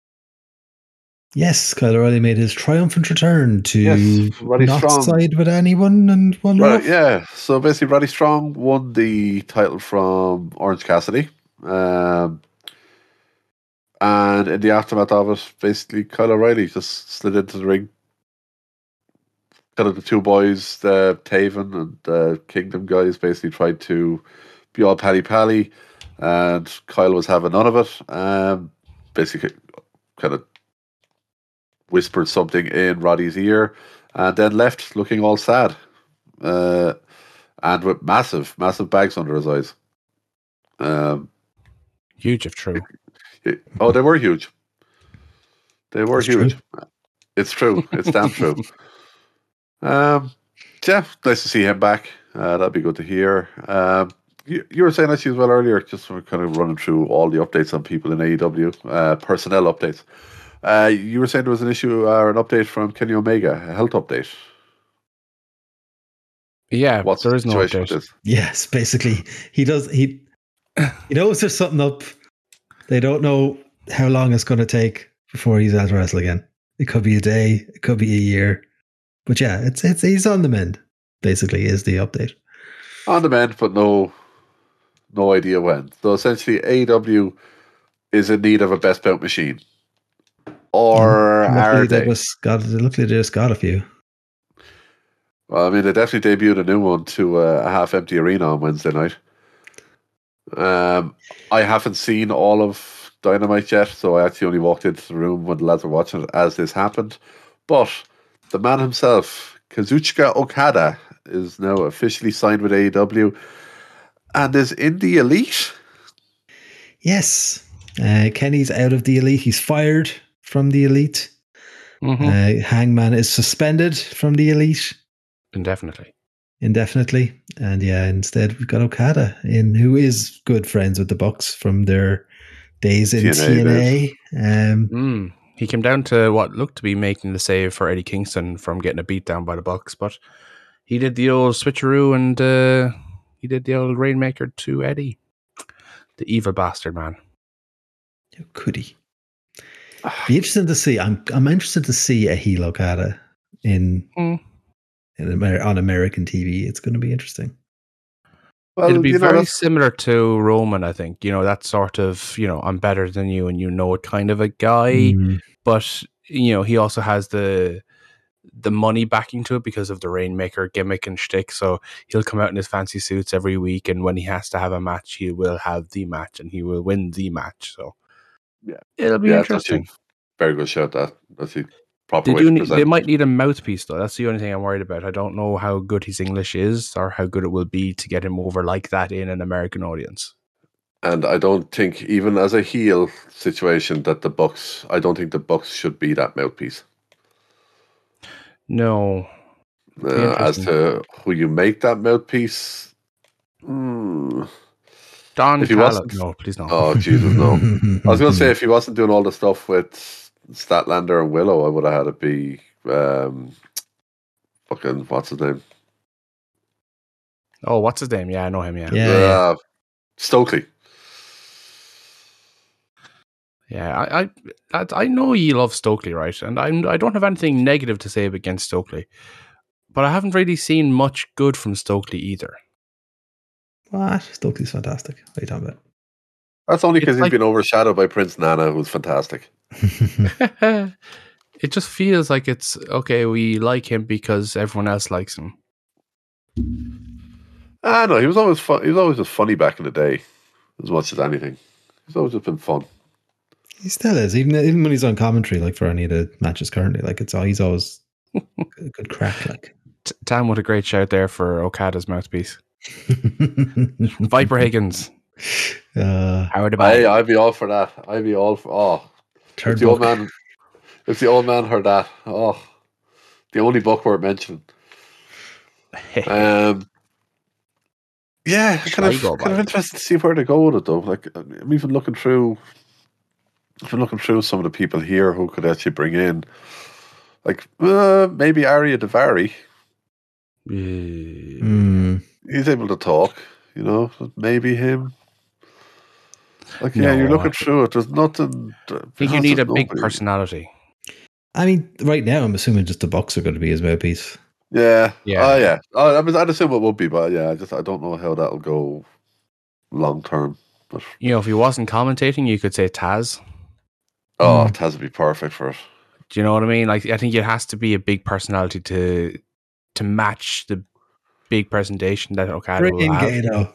Yes, Kyle O'Reilly made his triumphant return to Roddy not Strong. side with anyone and won off. Yeah, so basically Roddy Strong won the title from Orange Cassidy. And in the aftermath of it, basically Kyle O'Reilly just slid into the ring. Kind of the two boys, the Taven and the Kingdom guys, basically tried to be all pally, and Kyle was having none of it. Basically, kind of whispered something in Roddy's ear, and then left looking all sad, and with massive bags under his eyes. Huge if true. They were huge. They were huge. True. It's true. It's damn true. Yeah, nice to see him back. That'd be good to hear. You were saying actually as well earlier, just for kind of running through all the updates on people in AEW, personnel updates. You were saying there was an issue or an update from Kenny Omega, a health update. Yeah, there is no situation with update. this? Yes, basically, he knows there's something up. They don't know how long it's going to take before he's at wrestle again. It could be a day, it could be a year, but yeah, it's he's on the mend. Basically, is the update On the mend, but no idea when. So essentially, AEW is in need of a best bout machine, or are they? Luckily, they just got a few. Well, I mean, they definitely debuted a new one to a half-empty arena on Wednesday night. I haven't seen all of Dynamite yet, so I actually only walked into the room when the lads were watching it as this happened. But the man himself, Kazuchika Okada, is now officially signed with AEW and is in the Elite. Yes, Kenny's out of the Elite. He's fired from the Elite. Mm-hmm. Hangman is suspended from the Elite indefinitely, and yeah, instead we've got Okada in, who is good friends with the Bucks from their days in TNA. He came down to what looked to be making the save for Eddie Kingston from getting a beat down by the Bucks, but he did the old switcheroo and he did the old Rainmaker to Eddie, the evil bastard man. How could he? Be interesting to see. I'm interested to see a heel Okada on American TV. It's going to be interesting. Well, it'll be very similar to Roman, I think. That sort of, I'm better than you and it kind of a guy. But, he also has the money backing to it because of the Rainmaker gimmick and shtick. So he'll come out in his fancy suits every week, and when he has to have a match, he will have the match and he will win the match. So yeah, it'll be interesting. Very good shout. That's a proper they might need a mouthpiece, though. That's the only thing I'm worried about. I don't know how good his English is or how good it will be to get him over like that in an American audience. And I don't think, even as a heel situation, that I don't think the Bucks should be that mouthpiece. No. As to who you make that mouthpiece, Don Callis. No, please no. Oh, Jesus, no. I was going to say, if he wasn't doing all the stuff with Statlander and Willow, I would have had it be fucking, what's his name? Oh, what's his name? Yeah, I know him, yeah. Stokely. Yeah, I know you love Stokely, right? And I don't have anything negative to say against Stokely, but I haven't really seen much good from Stokely either. What? Stokely's fantastic. What are you talking about? That's only because he's been overshadowed by Prince Nana, who's fantastic. It just feels like it's okay. We like him because everyone else likes him. No, he was always fun. He was always just funny back in the day, as much as anything. He's always just been fun. He still is, even when he's on commentary, like for any of the matches currently. Like he's always a good crack. Like Tam, what a great shout there for Okada's mouthpiece. Viper Higgins. I'd be all for that. I'd be all for. If the old man heard that, the only book worth mentioning. Yeah, Sligo kind of vibe. interested to see where they go with it though. Like I'm even looking through some of the people here who could actually bring in, like maybe Arya Davari. Hmm. He's able to talk, maybe him. Like, yeah, you're No, looking through it. There's nothing. I think you need a big personality. I mean, right now, I'm assuming just the Bucks are going to be his mouthpiece. Yeah. Yeah. Oh, yeah. I'd assume it would be, but yeah, I don't know how that'll go long term. But If he wasn't commentating, you could say Taz. Taz would be perfect for it. Do you know what I mean? Like, I think it has to be a big personality to match the big presentation that Okada will have.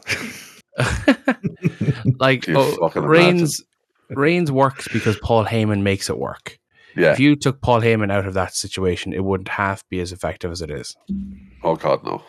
Like, Reigns works because Paul Heyman makes it work. Yeah. If you took Paul Heyman out of that situation, it wouldn't half be as effective as it is. Oh God, no.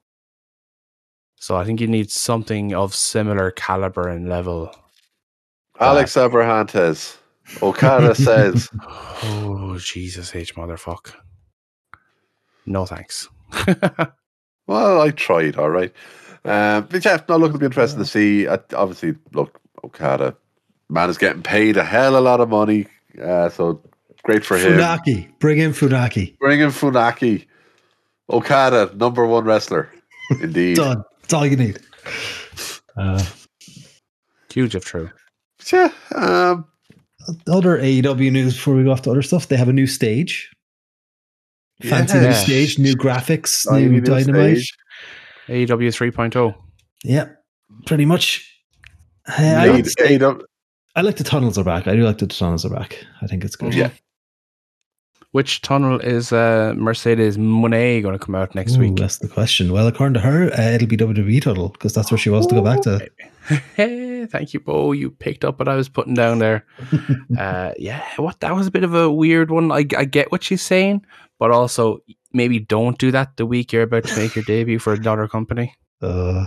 So I think you need something of similar caliber and level. Alex Abrahantes. Okada says. Oh, Jesus H motherfuck. No thanks. Well, I tried, all right. But yeah, no, look, it'll be interesting to see. Obviously, look, Okada, man is getting paid a hell of a lot of money. So great for him. Bring in Funaki. Okada, number one wrestler. Indeed. Done. That's all you need. Huge if true. Yeah. Other AEW news before we go off to other stuff. They have a new stage. Fancy new stage, new graphics, new Dynamite. AEW 3.0. Yeah, pretty much. I like the tunnels are back. I do like the tunnels are back. I think it's good. Yeah. Which tunnel is Mercedes Moné going to come out next week? That's the question. Well, according to her, it'll be WWE tunnel because that's where she wants to go back to. Hey, thank you, Bo. You picked up what I was putting down there. That was a bit of a weird one. I get what she's saying, but also maybe don't do that the week you're about to make your debut for another company. Wait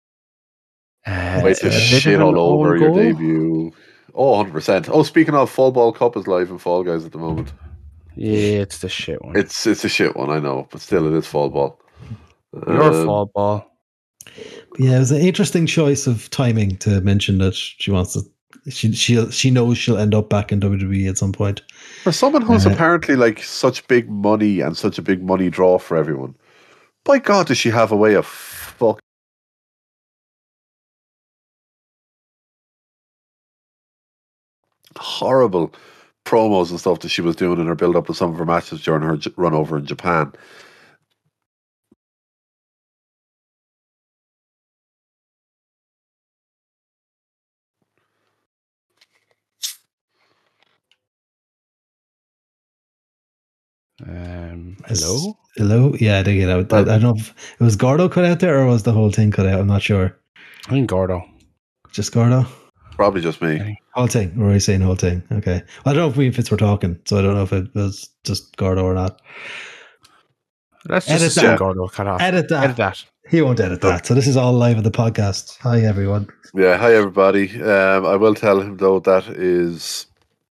to shit all over your debut. Oh, 100%. Oh, speaking of, Fall Ball Cup is live in Fall Guys at the moment. Yeah, it's the shit one. It's a shit one, I know, but still it is Fall Ball. Your Fall Ball. Yeah, it was an interesting choice of timing to mention that she wants to. She knows she'll end up back in WWE at some point. For someone who's apparently like such big money and such a big money draw for everyone, by God, does she have a way of fuck? Horrible promos and stuff that she was doing in her build up to some of her matches during her run over in Japan. Hello. Yeah, I did get out. I don't know if it was Gordo cut out there or was the whole thing cut out. I'm not sure. I think Gordo. Just Gordo. Probably just me. Whole thing. Or are you saying whole thing? Okay. Well, I don't know if we and Fitz were talking, so I don't know if it was just Gordo or not. Let's just assume Gordo cut off. Edit that. He won't edit that. So this is all live on the podcast. Hi, everyone. Yeah, hi, everybody. I will tell him, though, that is,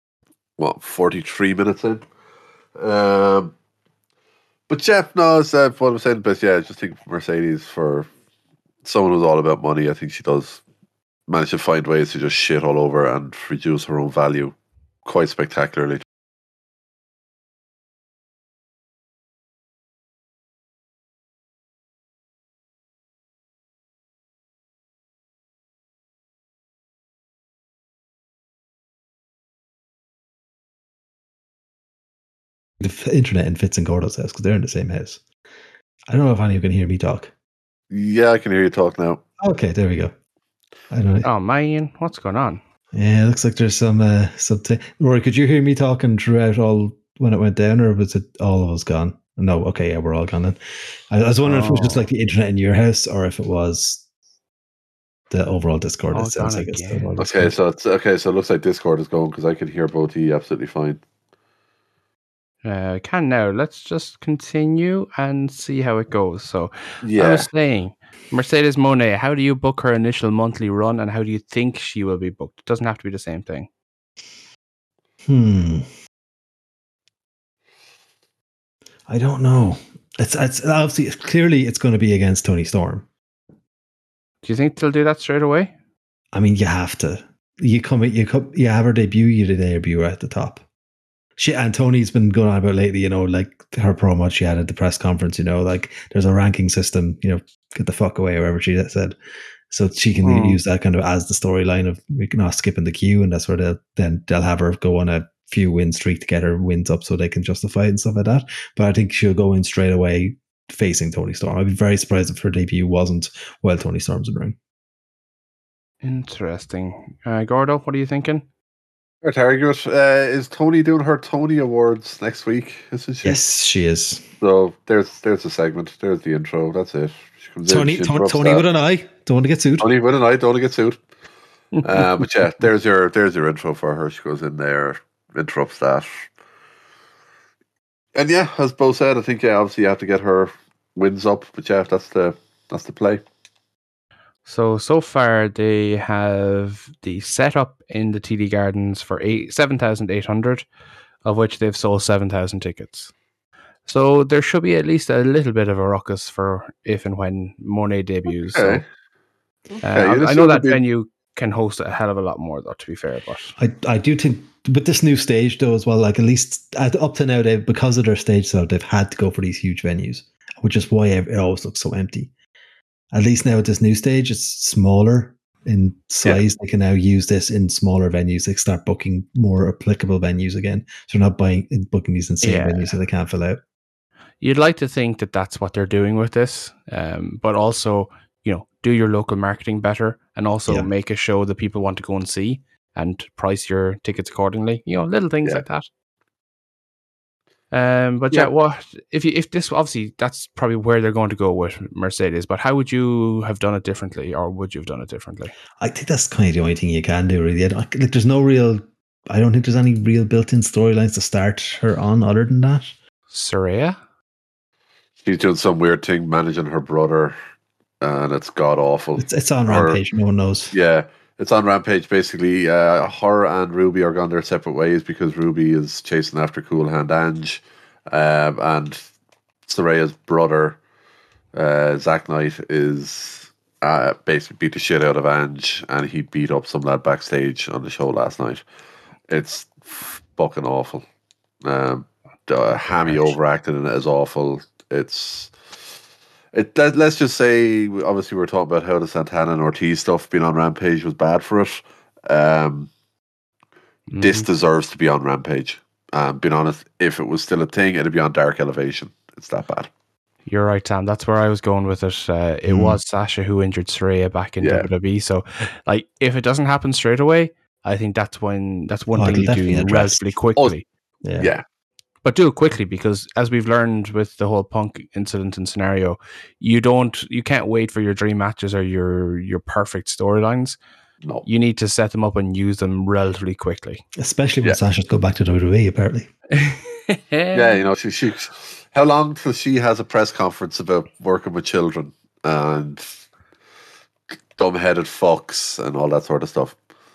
43 minutes in. But Jeff knows what I'm saying, but yeah, I just think Mercedes, for someone who's all about money, I think she does manage to find ways to just shit all over and reduce her own value quite spectacularly. The internet in Fitz and Gordo's house because they're in the same house. I don't know if any of you can hear me talk. Yeah, I can hear you talk now. Okay, there we go. I don't know. Oh man, what's going on? Yeah, it looks like there's some Rory, could you hear me talking throughout all when it went down, or was it all of us gone? No, okay, yeah, we're all gone then. I was wondering if it was just like the internet in your house or if it was the overall Discord. It sounds like it's okay, so it looks like Discord is going because I can hear both of you absolutely fine. Can now. Let's just continue and see how it goes. So, yeah. I was saying, Mercedes Moné, how do you book her initial monthly run, and how do you think she will be booked? It doesn't have to be the same thing. I don't know. It's obviously clearly it's going to be against Toni Storm. Do you think they'll do that straight away? I mean, you have to. You have her debut, you debut her at the top. And Tony's been going on about lately, like her promo she had at the press conference, like there's a ranking system, get the fuck away, or whatever she said. So she can use that kind of as the storyline of not skipping the queue, and that's where they'll have her go on a few win streak to get her wins up so they can justify it and stuff like that. But I think she'll go in straight away facing Toni Storm. I'd be very surprised if her debut wasn't while Toni Storm's in the ring. Interesting. Gordo, what are you thinking? Our target is Tony doing her Tony Awards next week, isn't she? Yes, she is. So there's a segment. There's the intro. That's it. She comes Tony with an eye. Don't want to get sued. Tony with an eye. Don't want to get sued. But yeah, there's your intro for her. She goes in there, interrupts that, and yeah, as Bo said, I think obviously you have to get her wins up. But yeah, that's the play. So far they have the setup in the TD Gardens for 7,800, of which they've sold 7,000 tickets. So there should be at least a little bit of a ruckus for if and when Monet debuts. Okay. So, I know that venue can host a hell of a lot more, though, to be fair. But I do think with this new stage, though, as well, like at least up to now, because of their stage setup, they've had to go for these huge venues, which is why it always looks so empty. At least now at this new stage, it's smaller in size. They can now use this in smaller venues. They start booking more applicable venues again. So they're not booking these insane venues that they can't fill out. You'd like to think that that's what they're doing with this, but also, do your local marketing better, and also make a show that people want to go and see, and price your tickets accordingly. Little things like that. But what if this, obviously that's probably where they're going to go with Mercedes, but how would you have done it differently, or would you have done it differently? I think that's kind of the only thing you can do, really. There's no real, I don't think there's any real built-in storylines to start her on other than that. Saraya? She's doing some weird thing managing her brother, and it's god awful. It's on Rampage, no one knows. Yeah, it's on Rampage. Basically, her and Ruby are gone their separate ways because Ruby is chasing after Cool Hand Ange, and Saraya's brother, Zach Knight, is basically beat the shit out of Ange, and he beat up some lad backstage on the show last night. It's fucking awful. Hammy overacted in it is awful. Let's just say, obviously we're talking about how the Santana and Ortiz stuff being on Rampage was bad for it. This deserves to be on Rampage. Being honest, if it was still a thing, it'd be on Dark Elevation. It's that bad. You're right, Sam. That's where I was going with it. It was Sasha who injured Saraya back in WWE. So, like, if it doesn't happen straight away, I think that's one thing you do relatively quickly. Yeah. But do it quickly, because as we've learned with the whole Punk incident and scenario, you can't wait for your dream matches or your perfect storylines. No. You need to set them up and use them relatively quickly. Especially when Sasha's go back to WWE, apparently. Yeah, she how long till she has a press conference about working with children and dumb-headed fucks and all that sort of stuff?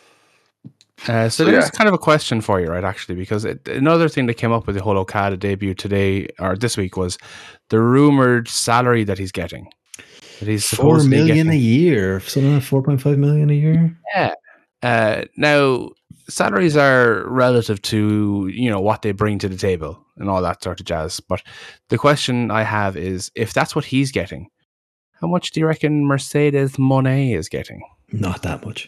So there's kind of a question for you, right, actually, because another thing that came up with the whole Okada debut today, or this week, was the rumored salary that he's getting. That he's $4 million a year, something like 4.5 million a year. Yeah. Now, salaries are relative to, what they bring to the table and all that sort of jazz. But the question I have is, if that's what he's getting, how much do you reckon Mercedes Monet is getting? Not that much.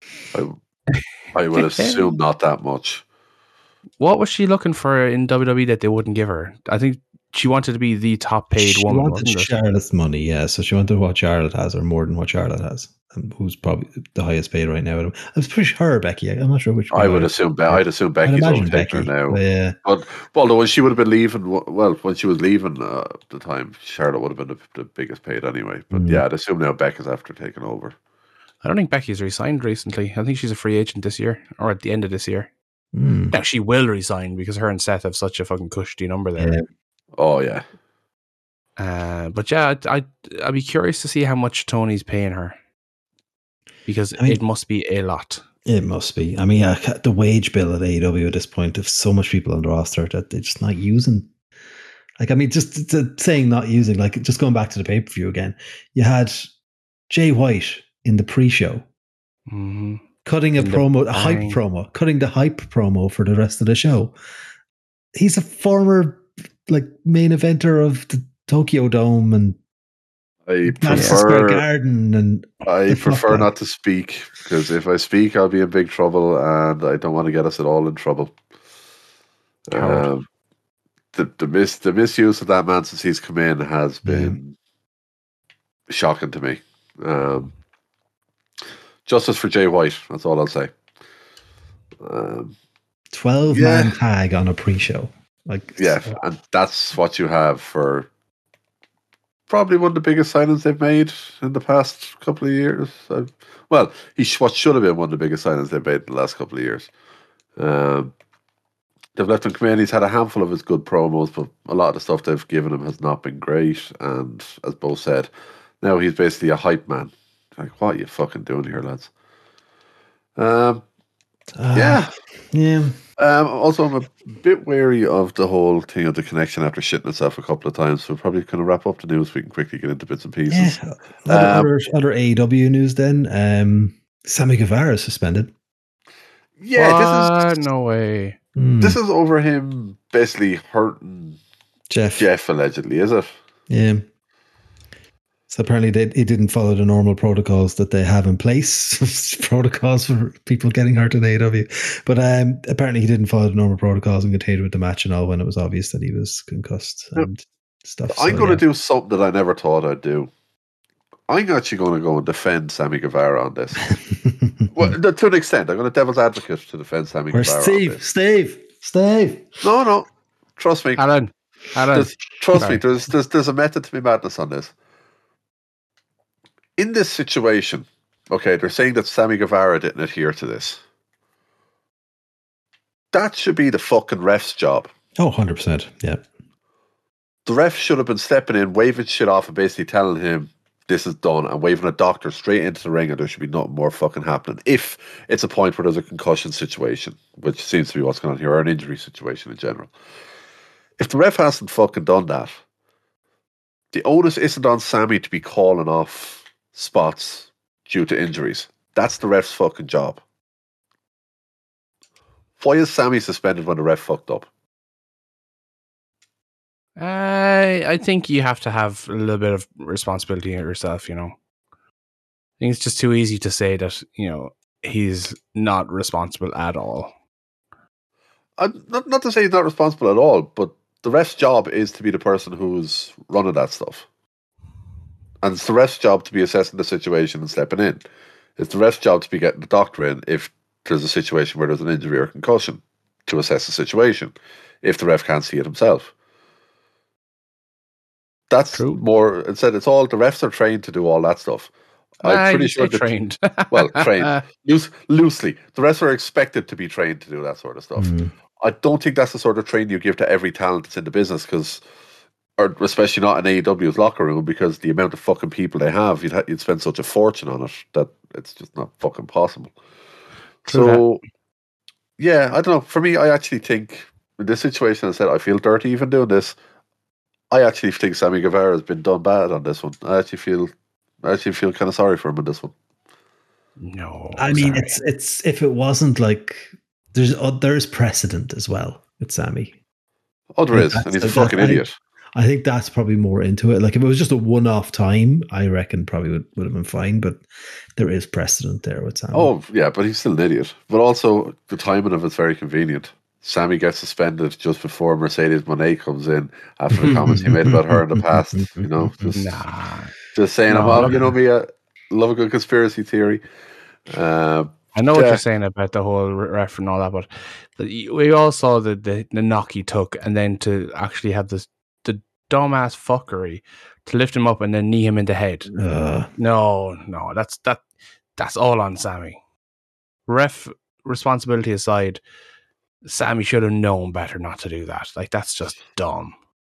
I would assume not that much. What was she looking for in WWE that they wouldn't give her? I think she wanted to be the top paid woman. She wanted Charlotte's money, yeah. So she wanted what Charlotte has, or more than what Charlotte has, and who's probably the highest paid right now. I was pretty sure her, Becky. I'm not sure which. I'd assume Becky's overtaking her now. Yeah. But although when she would have been leaving, when she was leaving at the time, Charlotte would have been the biggest paid anyway. But yeah, I'd assume now Becca's after taking over. I don't think Becky's resigned recently. I think she's a free agent this year, or at the end of this year. Now, she will resign because her and Seth have such a fucking cushy number there. Yeah. Oh, yeah. But yeah, I'd be curious to see how much Tony's paying her. Because it must be a lot. It must be. I mean, the wage bill at AEW at this point, of so much people on the roster that they're just not using. Like, I mean, just saying not using, like, just going back to the pay-per-view again, you had Jay White in the pre-show. Mm-hmm. Cutting a In the promo, a hype bang. promo, cutting the hype promo for the rest of the show. He's a former main eventer of the Tokyo Dome and I Madison Square prefer Garden, and not to speak, because if I speak, I'll be in big trouble, and I don't want to get us at all in trouble. Coward. The misuse of that man since he's come in has been shocking to me. Justice for Jay White. That's all I'll say. 12-man tag on a pre-show. And that's what you have for probably one of the biggest signings they've made in the past couple of years. What should have been one of the biggest signings they've made in the last couple of years. They've left him come in. He's had a handful of his good promos, but a lot of the stuff they've given him has not been great. And as Bo said, now he's basically a hype man. Like, what are you fucking doing here, lads? Also, I'm a bit wary of the whole thing of the connection after shitting itself a couple of times. So we're probably going to wrap up the news. We can quickly get into bits and pieces. Yeah. Other AEW news then. Sammy Guevara is suspended. Yeah, No way. This is over him basically hurting Jeff allegedly, is it? Yeah. So apparently he didn't follow the normal protocols that they have in place. Protocols for people getting hurt in AEW. But apparently he didn't follow the normal protocols and continued with the match and all when it was obvious that he was concussed and stuff. I'm going to do something that I never thought I'd do. I'm actually going to go and defend Sammy Guevara on this. Well, to an extent. I'm going to devil's advocate to defend Sammy Guevara. Steve. No. Trust me. Alan. Trust me. There's a method to my madness on this. In this situation, okay, they're saying that Sammy Guevara didn't adhere to this. That should be the fucking ref's job. Oh, 100%. Yeah. The ref should have been stepping in, waving shit off and basically telling him this is done and waving a doctor straight into the ring and there should be nothing more fucking happening. If it's a point where there's a concussion situation, which seems to be what's going on here, or an injury situation in general. If the ref hasn't fucking done that, the onus isn't on Sammy to be calling off spots due to injuries. That's the ref's fucking job. Why is Sammy suspended when the ref fucked up? I think you have to have a little bit of responsibility yourself, I think it's just too easy to say that, he's not responsible at all. Not to say he's not responsible at all, but the ref's job is to be the person who's running that stuff. And it's the ref's job to be assessing the situation and stepping in. It's the ref's job to be getting the doctor in if there's a situation where there's an injury or concussion to assess the situation, if the ref can't see it himself. That's true. More, it said it's all, the refs are trained to do all that stuff. I'm pretty sure they're trained. Trained. Loosely. The refs are expected to be trained to do that sort of stuff. I don't think that's the sort of training you give to every talent that's in the business, or especially not in AEW's locker room, because the amount of fucking people they have, you'd spend such a fortune on it that it's just not fucking possible. So, yeah, I don't know. For me, I actually think in this situation, I said I feel dirty even doing this. I actually think Sammy Guevara has been done bad on this one. I actually feel kind of sorry for him in this one. No, I mean, it's if it wasn't like there's precedent as well with Sammy. Oh, there is, and he's a fucking idiot. I think that's probably more into it. Like if it was just a one-off time, I reckon probably would have been fine. But there is precedent there with Sammy. Oh yeah, but he's still an idiot. But also the timing of it's very convenient. Sammy gets suspended just before Mercedes Moné comes in after the comments he made about her in the past. Just saying, me, I love a good conspiracy theory. I know what you're saying about the whole ref and all that, but we all saw the knock he took, and then to actually have the dumbass fuckery to lift him up and then knee him in the head. No, that's all on Sammy. Ref responsibility aside, Sammy should have known better not to do that. Like, that's just dumb.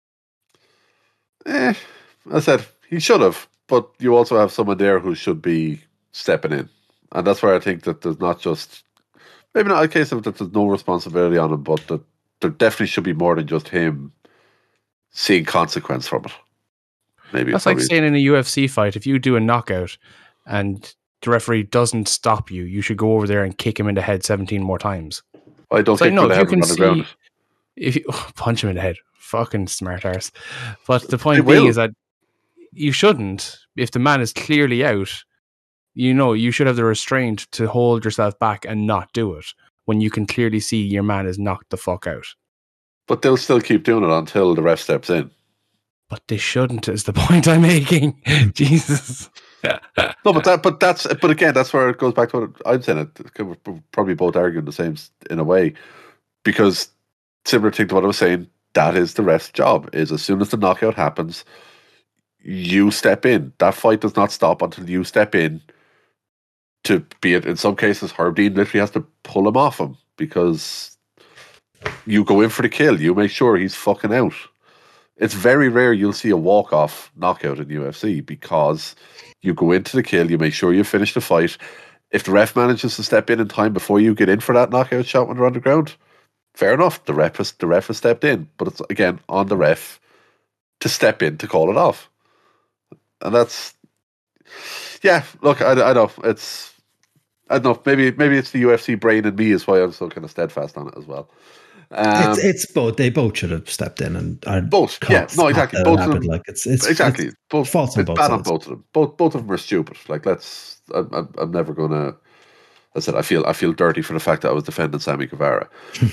I said he should have, but you also have someone there who should be stepping in. And that's where I think that there's not just, maybe not a case of that there's no responsibility on him, but that there definitely should be more than just him seeing consequence from it. Maybe that's like saying in a UFC fight, if you do a knockout and the referee doesn't stop you, you should go over there and kick him in the head 17 more times. I don't think they'll have him on the ground. If you punch him in the head, fucking smart arse. But the They point will. being is that you shouldn't. If the man is clearly out, you should have the restraint to hold yourself back and not do it when you can clearly see your man is knocked the fuck out. But they'll still keep doing it until the ref steps in. But they shouldn't, is the point I'm making. Jesus. No, but again, that's where it goes back to what I'm saying. We're probably both arguing the same in a way, because similar thing to what I was saying, that is the ref's job. Is as soon as the knockout happens, you step in. That fight does not stop until you step in. To be it, in some cases, Herb Dean literally has to pull him off him because you go in for the kill. You make sure he's fucking out. It's very rare you'll see a walk-off knockout in UFC because you go into the kill, you make sure you finish the fight. If the ref manages to step in time before you get in for that knockout shot when they're on the ground, fair enough. The ref has stepped in, but it's again on the ref to step in to call it off. And that's, yeah. Look, I know it's. I don't know. Maybe it's the UFC brain in me is why I'm so kind of steadfast on it as well. It's both. They both should have stepped in and both. Yeah, no, exactly. Both of them. Like it's exactly. It's both. Faults on It's both bad sides. on both of them. Both of them are stupid. Like I'm never gonna. I said I feel dirty for the fact that I was defending Sammy Guevara.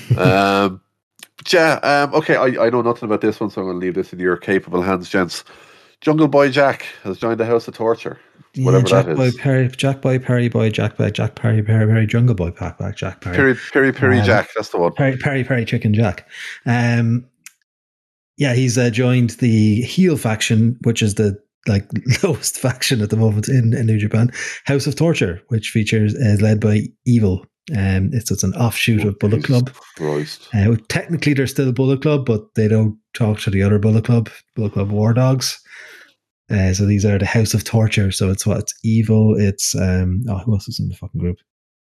Okay. I know nothing about this one, so I'm going to leave this in your capable hands, gents. Jungle Boy Jack has joined the House of Torture. Whatever Jack that Boy is. Perry, Jack Boy Perry Boy, Jack Boy, Jack Perry Perry Perry, Jungle Boy Pack Back, Jack Perry. Perry Jack, that's the one. Perry Chicken Jack. Yeah, he's joined the heel faction, which is the lowest faction at the moment in New Japan. House of Torture, which is led by Evil. It's an offshoot of Bullet Club. Christ. Technically, they're still Bullet Club, but they don't talk to the other Bullet Club War Dogs. So these are the House of Torture. So it's Evil. It's who else is in the fucking group?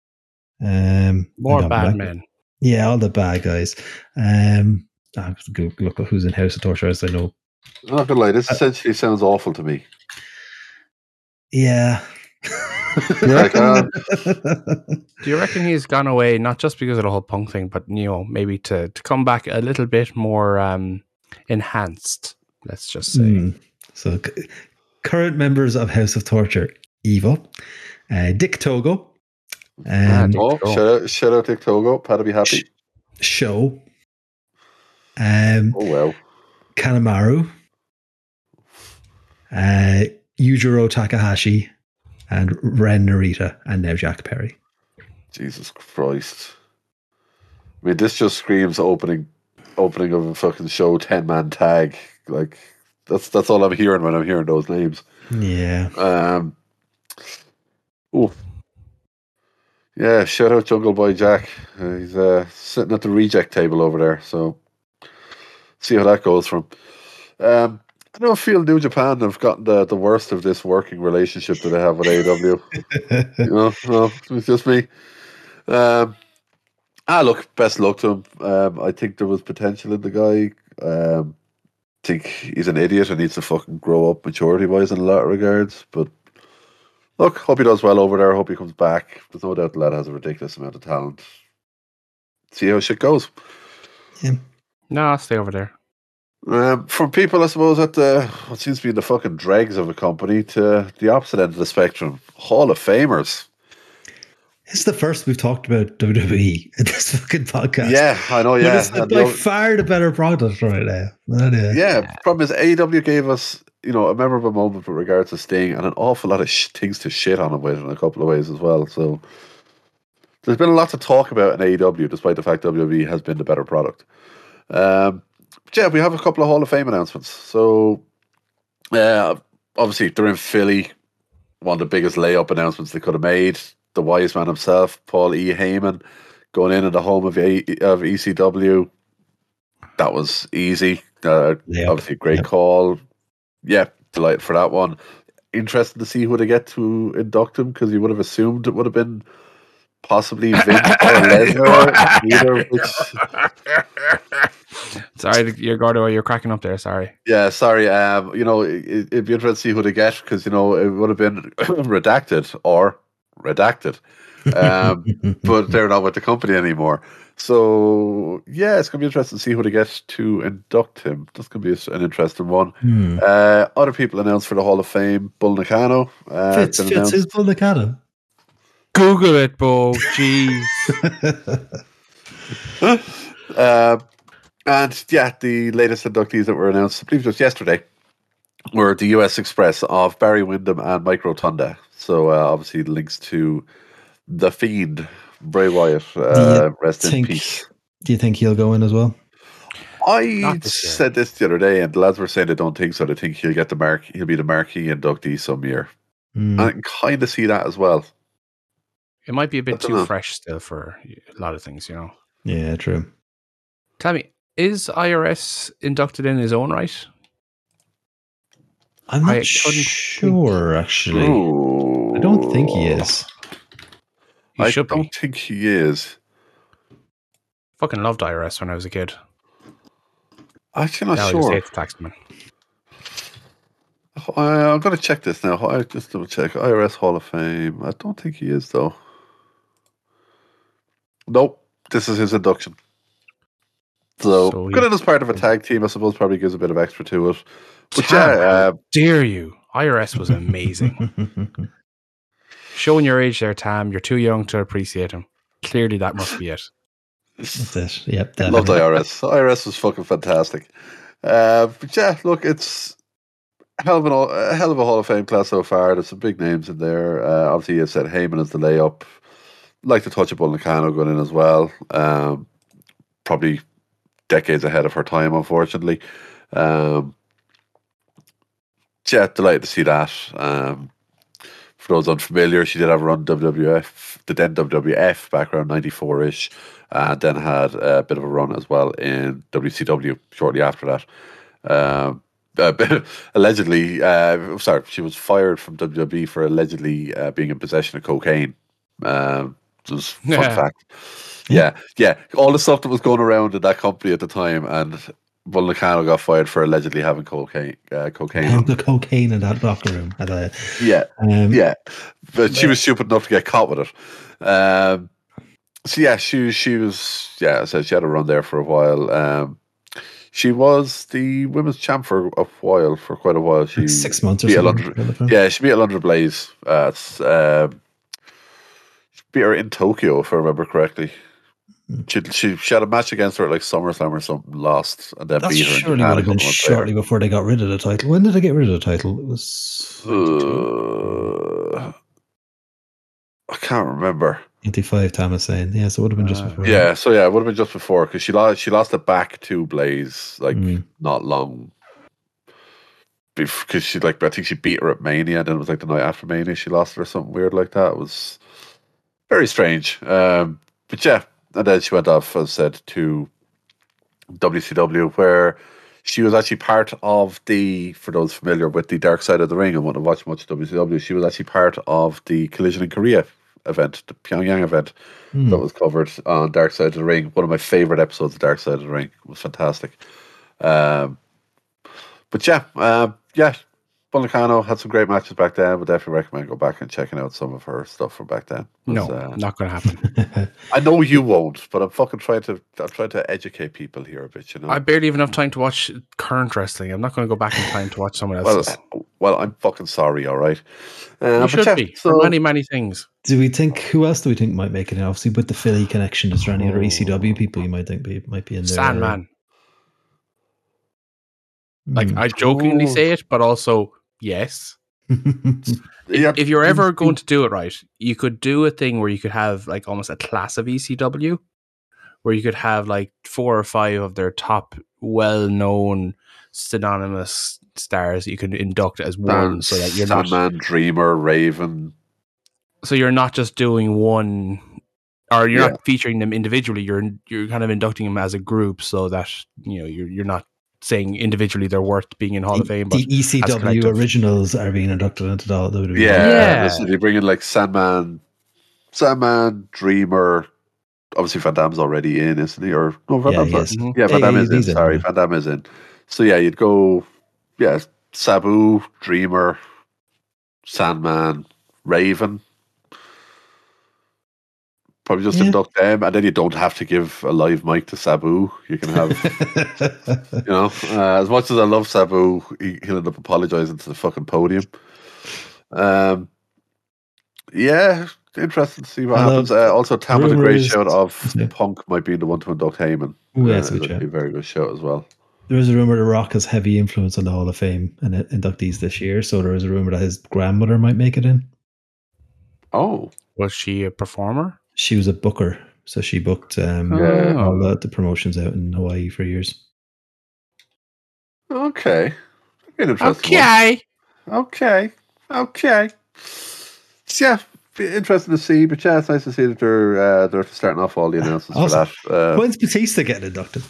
More bad men. Yeah, all the bad guys. I have to go look at who's in House of Torture, as I know. I'm not gonna lie, this essentially sounds awful to me. Yeah. Do you reckon he's gone away not just because of the whole punk thing, but maybe to come back a little bit more enhanced? Let's just say. So, current members of House of Torture: Evil, Dick Togo, shout out Dick Togo. Pat will be happy. Show. Oh well. Kanemaru, Yujiro Takahashi, and Ren Narita, and now Jack Perry. Jesus Christ! I mean, this just screams opening of a fucking show, 10-man tag. Like that's all I'm hearing when I'm hearing those names. Yeah. Yeah. Shout out Jungle Boy Jack. He's sitting at the reject table over there. So see how that goes from. I don't feel New Japan have gotten the worst of this working relationship that they have with AEW. No, it's just me. Look, best luck to him. I think there was potential in the guy. Think he's an idiot and needs to fucking grow up maturity-wise in a lot of regards. But look, hope he does well over there. Hope he comes back. There's no doubt the lad has a ridiculous amount of talent. See how shit goes. Yeah. No, I'll stay over there. From people, I suppose, at what seems to be the fucking dregs of a company to the opposite end of the spectrum, Hall of Famers. It's the first we've talked about WWE in this fucking podcast. Yeah, I know, yeah. But it's by far the better product right now. Yeah, the problem is AEW gave us, a memorable moment with regards to Sting and an awful lot of things to shit on him with in a couple of ways as well. So there's been a lot to talk about in AEW, despite the fact WWE has been the better product. But we have a couple of Hall of Fame announcements. So, obviously, they're in Philly. One of the biggest layup announcements they could have made. The wise man himself, Paul E. Heyman, going in the home of ECW. That was easy. Obviously, great call. Yeah, delighted for that one. Interested to see who they get to induct him, because you would have assumed it would have been possibly Vince or Lesnar, either of which. Sorry, you're cracking up there. Sorry. Yeah, sorry. It'd be interesting to see who they get, because it would have been redacted or redacted. But they're not with the company anymore. So, yeah, it's going to be interesting to see who they get to induct him. That's going to be an interesting one. Other people announced for the Hall of Fame, Bull Nakano. Fitz, who's Bull Nakano? Google it, Bo. Jeez. And yeah, the latest inductees that were announced, I believe just yesterday, were the US Express of Barry Windham and Mike Rotunda. So obviously links to The Fiend, Bray Wyatt, rest in peace. Do you think he'll go in as well? I said this the other day, and the lads were saying they don't think so. They think he'll get he'll be the marquee inductee some year. I can kind of see that as well. It might be a bit too fresh still for a lot of things, you know. Yeah, true. Tell me, is IRS inducted in his own right? I'm not sure, actually. Ooh. I don't think he is. I don't think he is. Fucking loved IRS when I was a kid. Actually, not sure. He's taxman. I'm going to check this now. I just double check. IRS Hall of Fame. I don't think he is, though. Nope. This is his induction. So good as part of a tag team, I suppose, probably gives a bit of extra to it. But how dare you? IRS was amazing. Showing your age there, Tam. You're too young to appreciate him. Clearly, that must be it. That's it. Yep. Loved IRS. IRS was fucking fantastic. But yeah, look, it's a hell of a Hall of Fame class so far. There's some big names in there. Obviously, you said Heyman as the layup. Like to touch Bull Nakano going in as well. Probably decades ahead of her time, unfortunately. Yeah, delighted to see that. For those unfamiliar, she did have a run WWF, the then WWF back around 94-ish, and then had a bit of a run as well in WCW shortly after that. Allegedly, she was fired from WWE for allegedly being in possession of cocaine. It was a fun fact. Yeah. All the stuff that was going around in that company at the time, and Bull Nakano got fired for allegedly having cocaine. The cocaine in that locker room. Yeah. But she was stupid enough to get caught with it. So yeah, she was. Yeah, so she had a run there for a while. She was the women's champ for quite a while. She 6 months or something. She beat Alundra Blaze. She beat her in Tokyo, if I remember correctly. She had a match against her at like SummerSlam or something, lost, and then beat her. Surely would have been shortly before they got rid of the title. When did they get rid of the title? It was I can't remember. 85, Tam is saying. Yeah, so it would have been just before. Yeah, so yeah, it would have been just before, because she lost it back to Blaze not long. Because I think she beat her at Mania, and then it was like the night after Mania she lost her or something weird like that. It was very strange. But yeah, and then she went off, as I said, to WCW, where she was actually part of for those familiar with the Dark Side of the Ring and wouldn't have watched much WCW, she was actually part of the Collision in Korea event, the Pyongyang event that was covered on Dark Side of the Ring. One of my favorite episodes of Dark Side of the Ring. It was fantastic. But yeah, Bull Nakano had some great matches back then. Would definitely recommend go back and checking out some of her stuff from back then. No, not going to happen. I know you won't, but I'm fucking trying to educate people here a bit. You know, I barely even have time to watch current wrestling. I'm not going to go back in time to watch someone else's. Well, I'm fucking sorry. All right, you should be for many things. Who else do we think might make it? Obviously, with the Philly connection, is there any other ECW people you might think might be in there? Sandman. Like, I jokingly say it, but also, yes. If you're ever going to do it right, you could do a thing where you could have like almost a class of ECW, where you could have like 4 or 5 of their top well-known synonymous stars you could induct as one, so that you're Sandman, Dreamer, Raven. So you're not just doing one, or you're not featuring them individually. You're kind of inducting them as a group, so that you're not saying individually they're worth being in Hall of Fame. But the ECW originals are being inducted into the WWE. Yeah. They bring in like Sandman, Dreamer. Obviously, Van Damme's already in, isn't he? Or no, Van Damme's in. Yeah, Van Damme is in. Sorry, Van Damme is in. So yeah, you'd go, Sabu, Dreamer, Sandman, Raven. Probably just induct them, and then you don't have to give a live mic to Sabu. You can have, as much as I love Sabu, he'll end up apologizing to the fucking podium. Yeah, interesting to see what happens. Also, Tam with a great shout of Punk might be the one to induct Heyman. That'd be a very good shout as well. There is a rumor that Rock has heavy influence on the Hall of Fame and inductees this year, so there is a rumor that his grandmother might make it in. Oh, was she a performer? She was a booker, so she booked all the promotions out in Hawaii for years. Okay. Okay. Yeah, be interesting to see, but yeah, it's nice to see that they're starting off all the announcements for that. When's Batista getting inducted?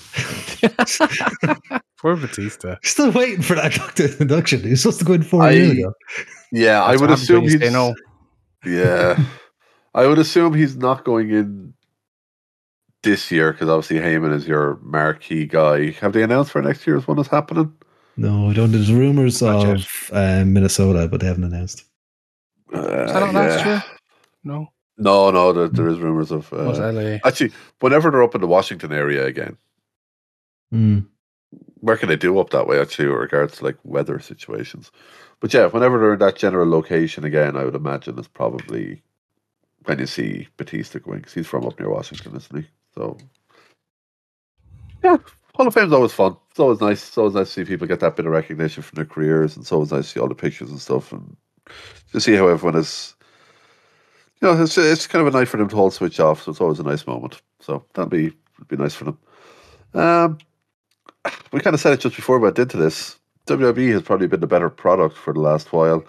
Poor Batista. Still waiting for that induction. He was supposed to go in 4 years ago. Yeah, I would assume he's no. Yeah, I would assume he's not going in this year because obviously Heyman is your marquee guy. Have they announced for next year's one is happening? No, I don't. There's rumors of Minnesota, but they haven't announced. Is that not last year? No. There is rumors of LA. Actually, whenever they're up in the Washington area again, where can they do up that way? Actually, with regards to like weather situations, but yeah, whenever they're in that general location again, I would imagine it's probably when you see Batista going because he's from up near Washington, isn't he? So yeah, Hall of Fame's always fun. It's always nice. It's always nice to see people get that bit of recognition from their careers, and it's always nice to see all the pictures and stuff and to see how everyone is. It's kind of a night for them to all switch off, so it's always a nice moment. So that'd be nice for them. We kind of said it just before we went into this. WWE has probably been the better product for the last while.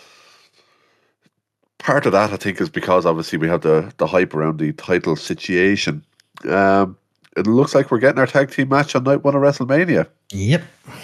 Part of that, I think, is because obviously we have the hype around the title situation. It looks like we're getting our tag team match on night one of WrestleMania. Yep.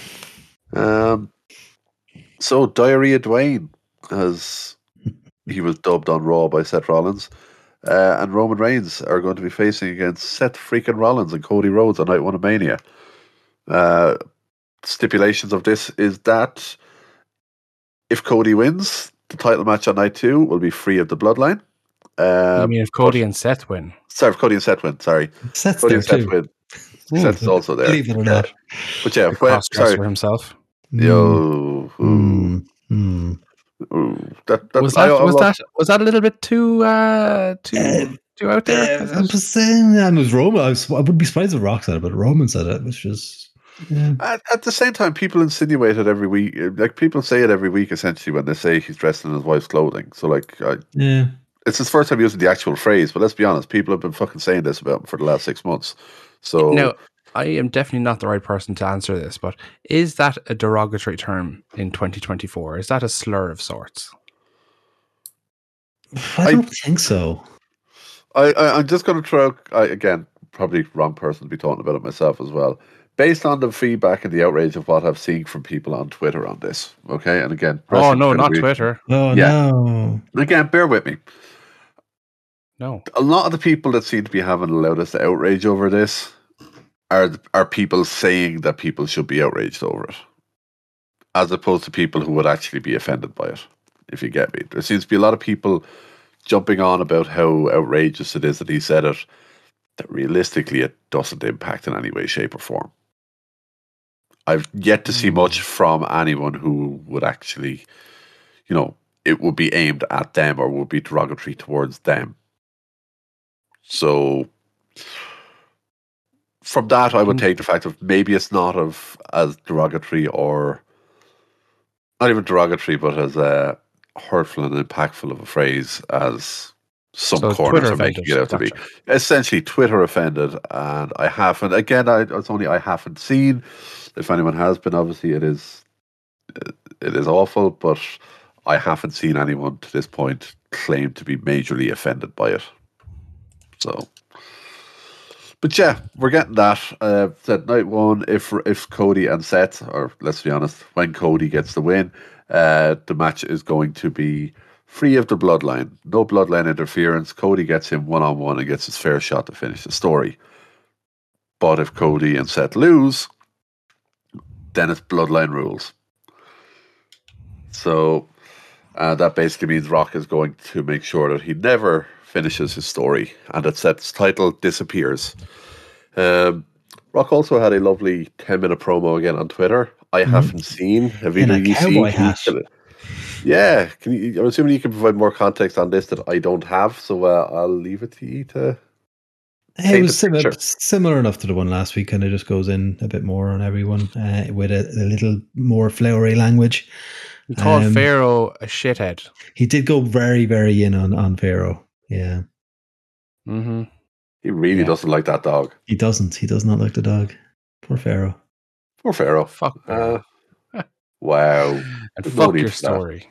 So Diarrhea Dwayne he was dubbed on Raw by Seth Rollins, and Roman Reigns are going to be facing against Seth freaking Rollins and Cody Rhodes on night one of Mania. Stipulations of this is that if Cody wins, the title match on night 2 will be free of the bloodline. You mean if Cody and Seth win? Sorry, if Cody and Seth win. Sorry, Seth's Cody there and Seth win. Seth's also there. Believe it or not. But yeah, sorry for himself. Yo. Was that a little bit too out there? It was Roman. I wouldn't be surprised if Rock said it, but Roman said it, which is. Yeah. At the same time, people insinuate it every week. Like people say it every week, essentially, when they say he's dressed in his wife's clothing. So, like, it's his first time using the actual phrase. But let's be honest, people have been fucking saying this about him for the last 6 months. So now, I am definitely not the right person to answer this, but is that a derogatory term in 2024? Is that a slur of sorts? I don't think so. I'm just going to throw again, probably wrong person to be talking about it myself as well. Based on the feedback and the outrage of what I've seen from people on Twitter on this, okay? And again, oh no, not Twitter. Oh yeah. No. Again, bear with me. No, a lot of the people that seem to be having the loudest outrage over this are people saying that people should be outraged over it, as opposed to people who would actually be offended by it. If you get me, there seems to be a lot of people jumping on about how outrageous it is that he said it. That realistically, it doesn't impact in any way, shape, or form. I've yet to see much from anyone who would actually, it would be aimed at them or would be derogatory towards them. So, from that, I would take the fact of maybe it's not as derogatory or not even derogatory, but as hurtful and impactful of a phrase as some corners are making it out to be. Essentially, Twitter offended, and I haven't. Again, I haven't seen. If anyone has been, obviously it is awful, but I haven't seen anyone to this point claim to be majorly offended by it. So, but yeah, we're getting that. That night one, if Cody and Seth, or let's be honest, when Cody gets the win, the match is going to be free of the bloodline. No bloodline interference. Cody gets him one-on-one and gets his fair shot to finish the story. But if Cody and Seth lose, then it's bloodline rules. So that basically means Rock is going to make sure that he never finishes his story, and its title disappears. Rock also had a lovely 10-minute promo again on Twitter. I haven't seen. Have In a you cowboy seen? hat. Yeah, I'm assuming you can provide more context on this that I don't have, so I'll leave it to you to. It was Paint a picture. similar enough to the one last week, and it just goes in a bit more on everyone with a little more flowery language. He called Pharaoh a shithead. He did go very, very in on Pharaoh. Yeah. Mm-hmm. He really Yeah. doesn't like that dog. He doesn't. He does not like the dog. Poor Pharaoh. Poor Pharaoh. Fuck. Pharaoh. Wow. And There's no fuck need your for that. story.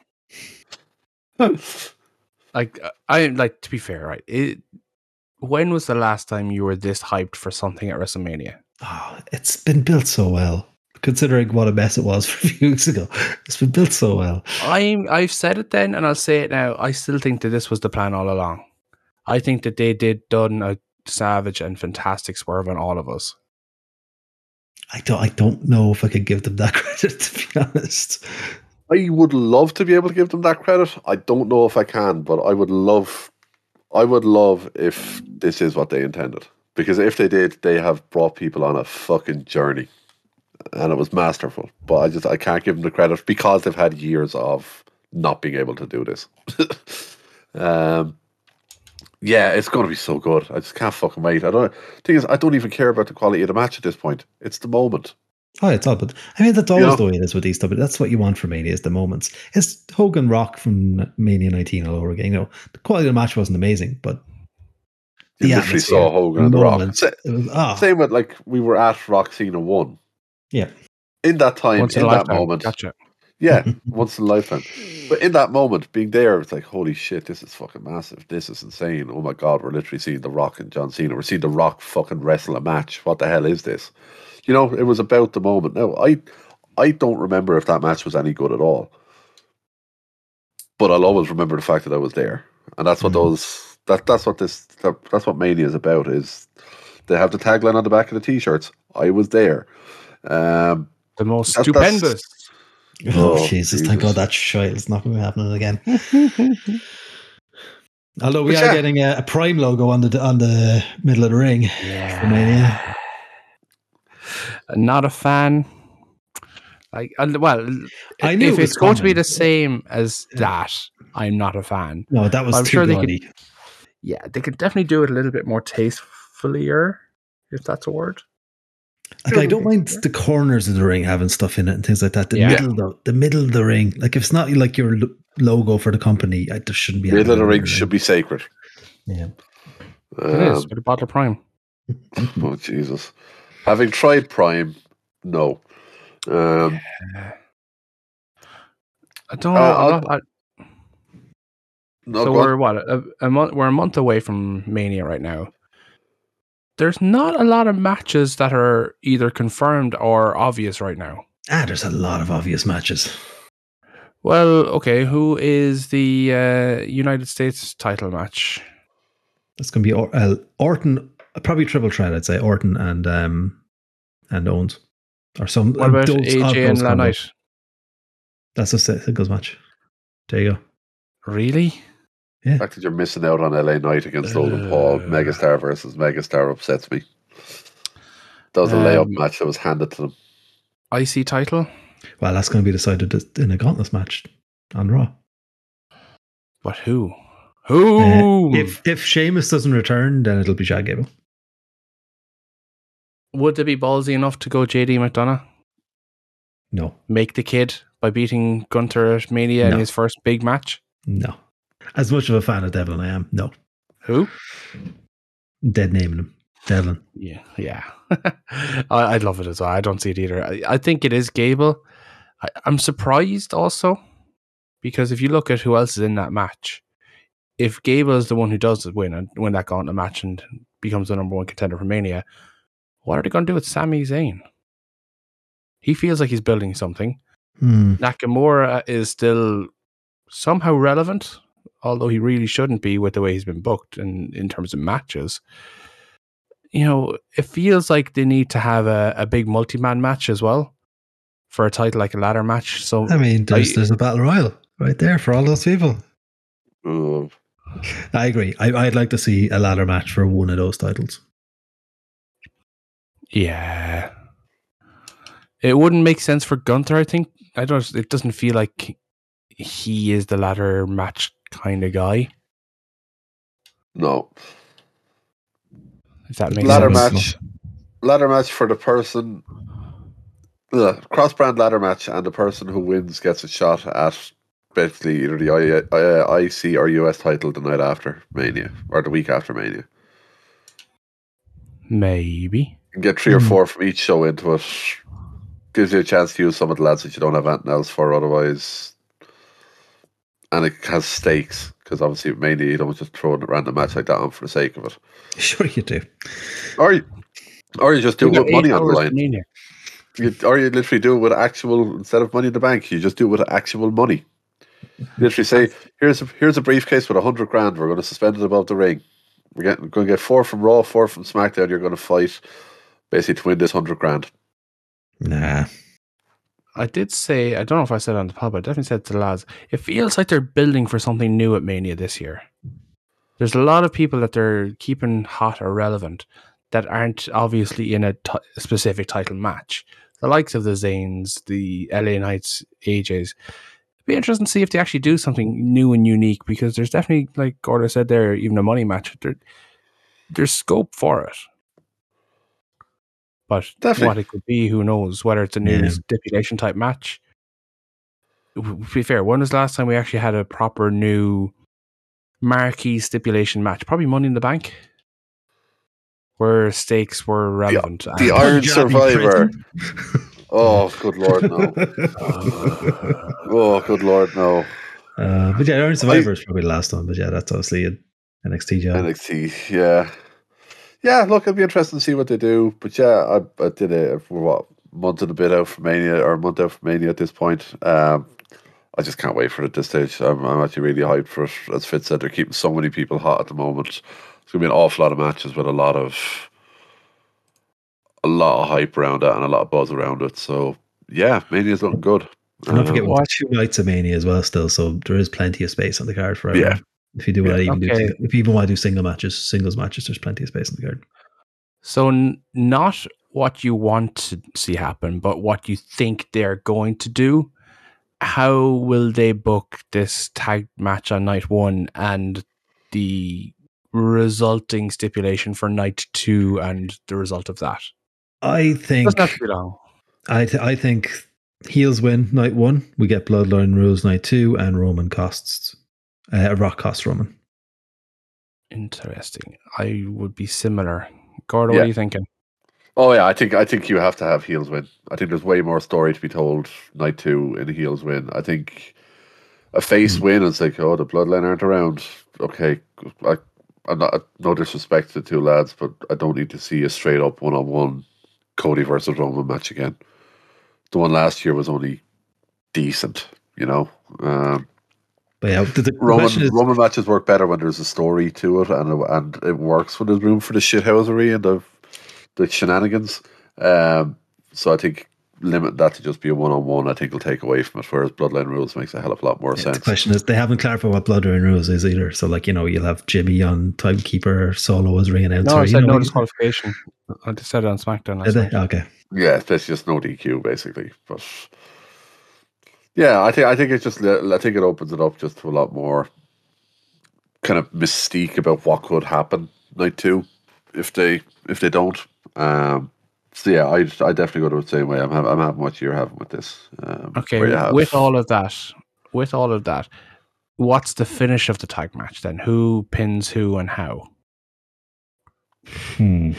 Like, to be fair, right? When was the last time you were this hyped for something at WrestleMania? Oh, it's been built so well. Considering what a mess it was for a few weeks ago. It's been built so well. I've said it then, and I'll say it now. I still think that this was the plan all along. I think that they done a savage and fantastic swerve on all of us. I don't know if I could give them that credit, to be honest. I would love to be able to give them that credit. I don't know if I can, but I would love if this is what they intended. Because if they did, they have brought people on a fucking journey. And it was masterful. But I can't give them the credit because they've had years of not being able to do this. Yeah, it's going to be so good. I just can't fucking wait. I don't even care about the quality of the match at this point. It's the moment. Oh, it's all, but I mean, that's always the way it is with these stuff. But that's what you want from Mania, is the moments. It's Hogan Rock from Mania 19 all over again. You know, the quality of the match wasn't amazing, but You literally saw Hogan and The Rock. Same with, like, we were at Rock Cena 1. Yeah. In that time, Once in in a that lifetime. moment. Gotcha. Yeah, once in a lifetime. But in that moment, being there, it's like, holy shit, this is fucking massive. This is insane. Oh my God, we're literally seeing The Rock and John Cena. We're seeing The Rock fucking wrestle a match. What the hell is this? You know, it was about the moment. Now, I don't remember if that match was any good at all. But I'll always remember the fact that I was there. And that's what that's what Mania is about, is they have the tagline on the back of the t-shirts. I was there. The most stupendous. Oh, Jesus, thank God that shit is not going to be happening again. Although we are getting a Prime logo on the middle of the ring. Yeah. For Mania. Not a fan. I knew if it's going to be the same as that, I'm not a fan. No, that was I'm too sure bloody. they could definitely do it a little bit more tastefulier, if that's a word. Like, I don't mind the corners of the ring having stuff in it and things like that. The middle of the ring, like, if it's not like your logo for the company, there shouldn't be. Middle of the ring should be sacred. Yeah, it is with a bottle of Prime. Oh Jesus! Having tried Prime, no. I don't know. No, so we're what a month. We're a month away from Mania right now. There's not a lot of matches that are either confirmed or obvious right now. There's a lot of obvious matches. Well, okay. Who is the United States title match? That's going to be Orton, probably triple threat. I'd say Orton and Owens, or some. What about AJ and LaKnight? That's a singles match. There you go. Really? Yeah. The fact that you're missing out on LA Knight against Logan Paul, Megastar versus Megastar, upsets me. That was a layup match that was handed to them. IC title? Well, that's going to be decided in a Gauntlet match on Raw. But who? Who? If Sheamus doesn't return, then it'll be Chad Gable. Would they be ballsy enough to go JD McDonough? No. Make the kid by beating Gunther at Mania in his first big match? No. As much of a fan of Devlin I am, no. Who? Dead naming him. Devlin. Yeah. I'd love it as well. I don't see it either. I think it is Gable. I'm surprised also, because if you look at who else is in that match, if Gable is the one who does win that Gauntlet match and becomes the number one contender for Mania, what are they going to do with Sami Zayn? He feels like he's building something. Nakamura is still somehow relevant, although he really shouldn't be with the way he's been booked in terms of matches. You know, it feels like they need to have a big multi-man match as well for a title, like a ladder match. So I mean, there's a battle royal right there for all those people. I agree. I'd like to see a ladder match for one of those titles. Yeah. It wouldn't make sense for Gunther, I think. It doesn't feel like he is the ladder match kind of guy. No. If that makes Ladder sense. Ladder match for the person. Cross-brand ladder match, and the person who wins gets a shot at basically either the IC or US title the night after Mania, or the week after Mania. Maybe. You can get 3 or 4 from each show into it. Gives you a chance to use some of the lads that you don't have anything else for otherwise. And it has stakes, because obviously with Mania you don't just throw a random match like that on for the sake of it. Sure you do. Or you just do it with money on the line. Or you literally do it with actual, instead of money in the bank, you just do it with actual money. You literally say, here's a briefcase with $100 grand. We're going to suspend it above the ring. We're going to get 4 from Raw, 4 from SmackDown. You're going to fight basically to win this $100 grand. Nah. I did say, I don't know if I said it on the pod, but I definitely said to the lads, it feels like they're building for something new at Mania this year. There's a lot of people that they're keeping hot or relevant that aren't obviously in a specific title match. The likes of the Zanes, the LA Knights, AJs. It'd be interesting to see if they actually do something new and unique, because there's definitely, like Gordo said there, even a money match, there's scope for it. But definitely. What it could be, who knows? Whether it's a new stipulation type match. To be fair, when was the last time we actually had a proper new marquee stipulation match? Probably Money in the Bank, where stakes were relevant. The Iron Survivor. Oh, good Lord, no. Oh, good Lord, no. But yeah, Iron Survivor is probably the last one. But yeah, that's obviously an NXT job. NXT, yeah. Yeah, look, it'll be interesting to see what they do. But yeah, I did it for month and a bit out from Mania, or a month out from Mania at this point. I just can't wait for it at this stage. I'm actually really hyped for it. As Fitz said, they're keeping so many people hot at the moment. It's going to be an awful lot of matches with a lot of hype around it and a lot of buzz around it. So yeah, Mania's looking good. And don't forget, watch 2 nights of Mania as well still, so there is plenty of space on the card for everyone. Yeah. If you do what if you even want to do singles matches, there's plenty of space on the card. So not what you want to see happen, but what you think they're going to do. How will they book this tag match on night 1 and the resulting stipulation for night 2 and the result of that? I think doesn't have to be long. I think heels win night 1. We get Bloodline rules night 2, and Roman costs. Rock costs Roman. Interesting. I would be similar. Gordo, what are you thinking? Oh yeah, I think you have to have heels win. I think there's way more story to be told night 2 in a heels win. I think a face win, it's like, oh, the Bloodline aren't around. Okay, I'm not, no disrespect to the 2 lads, but I don't need to see a straight up 1-on-1 Cody versus Roman match again. The one last year was only decent, you know. But yeah, Roman matches work better when there's a story to it, and it works when there's room for the shithousery and the shenanigans. So I think limit that to just be a 1-on-1, I think will take away from it, whereas Bloodline rules makes a hell of a lot more sense. The question is, they haven't clarified what Bloodline rules is either. So, like, you know, you'll have Jimmy on Timekeeper, Solo as ring announcer. No, I said no disqualification. I just said it on SmackDown. Okay. Yeah, that's just no DQ basically. But yeah, I think it's just, I think it opens it up just to a lot more kind of mystique about what could happen night 2 if they don't. So yeah, I definitely go to the same way. I'm having what you're having with this. Okay, with all of that, what's the finish of the tag match then? Who pins who and how? You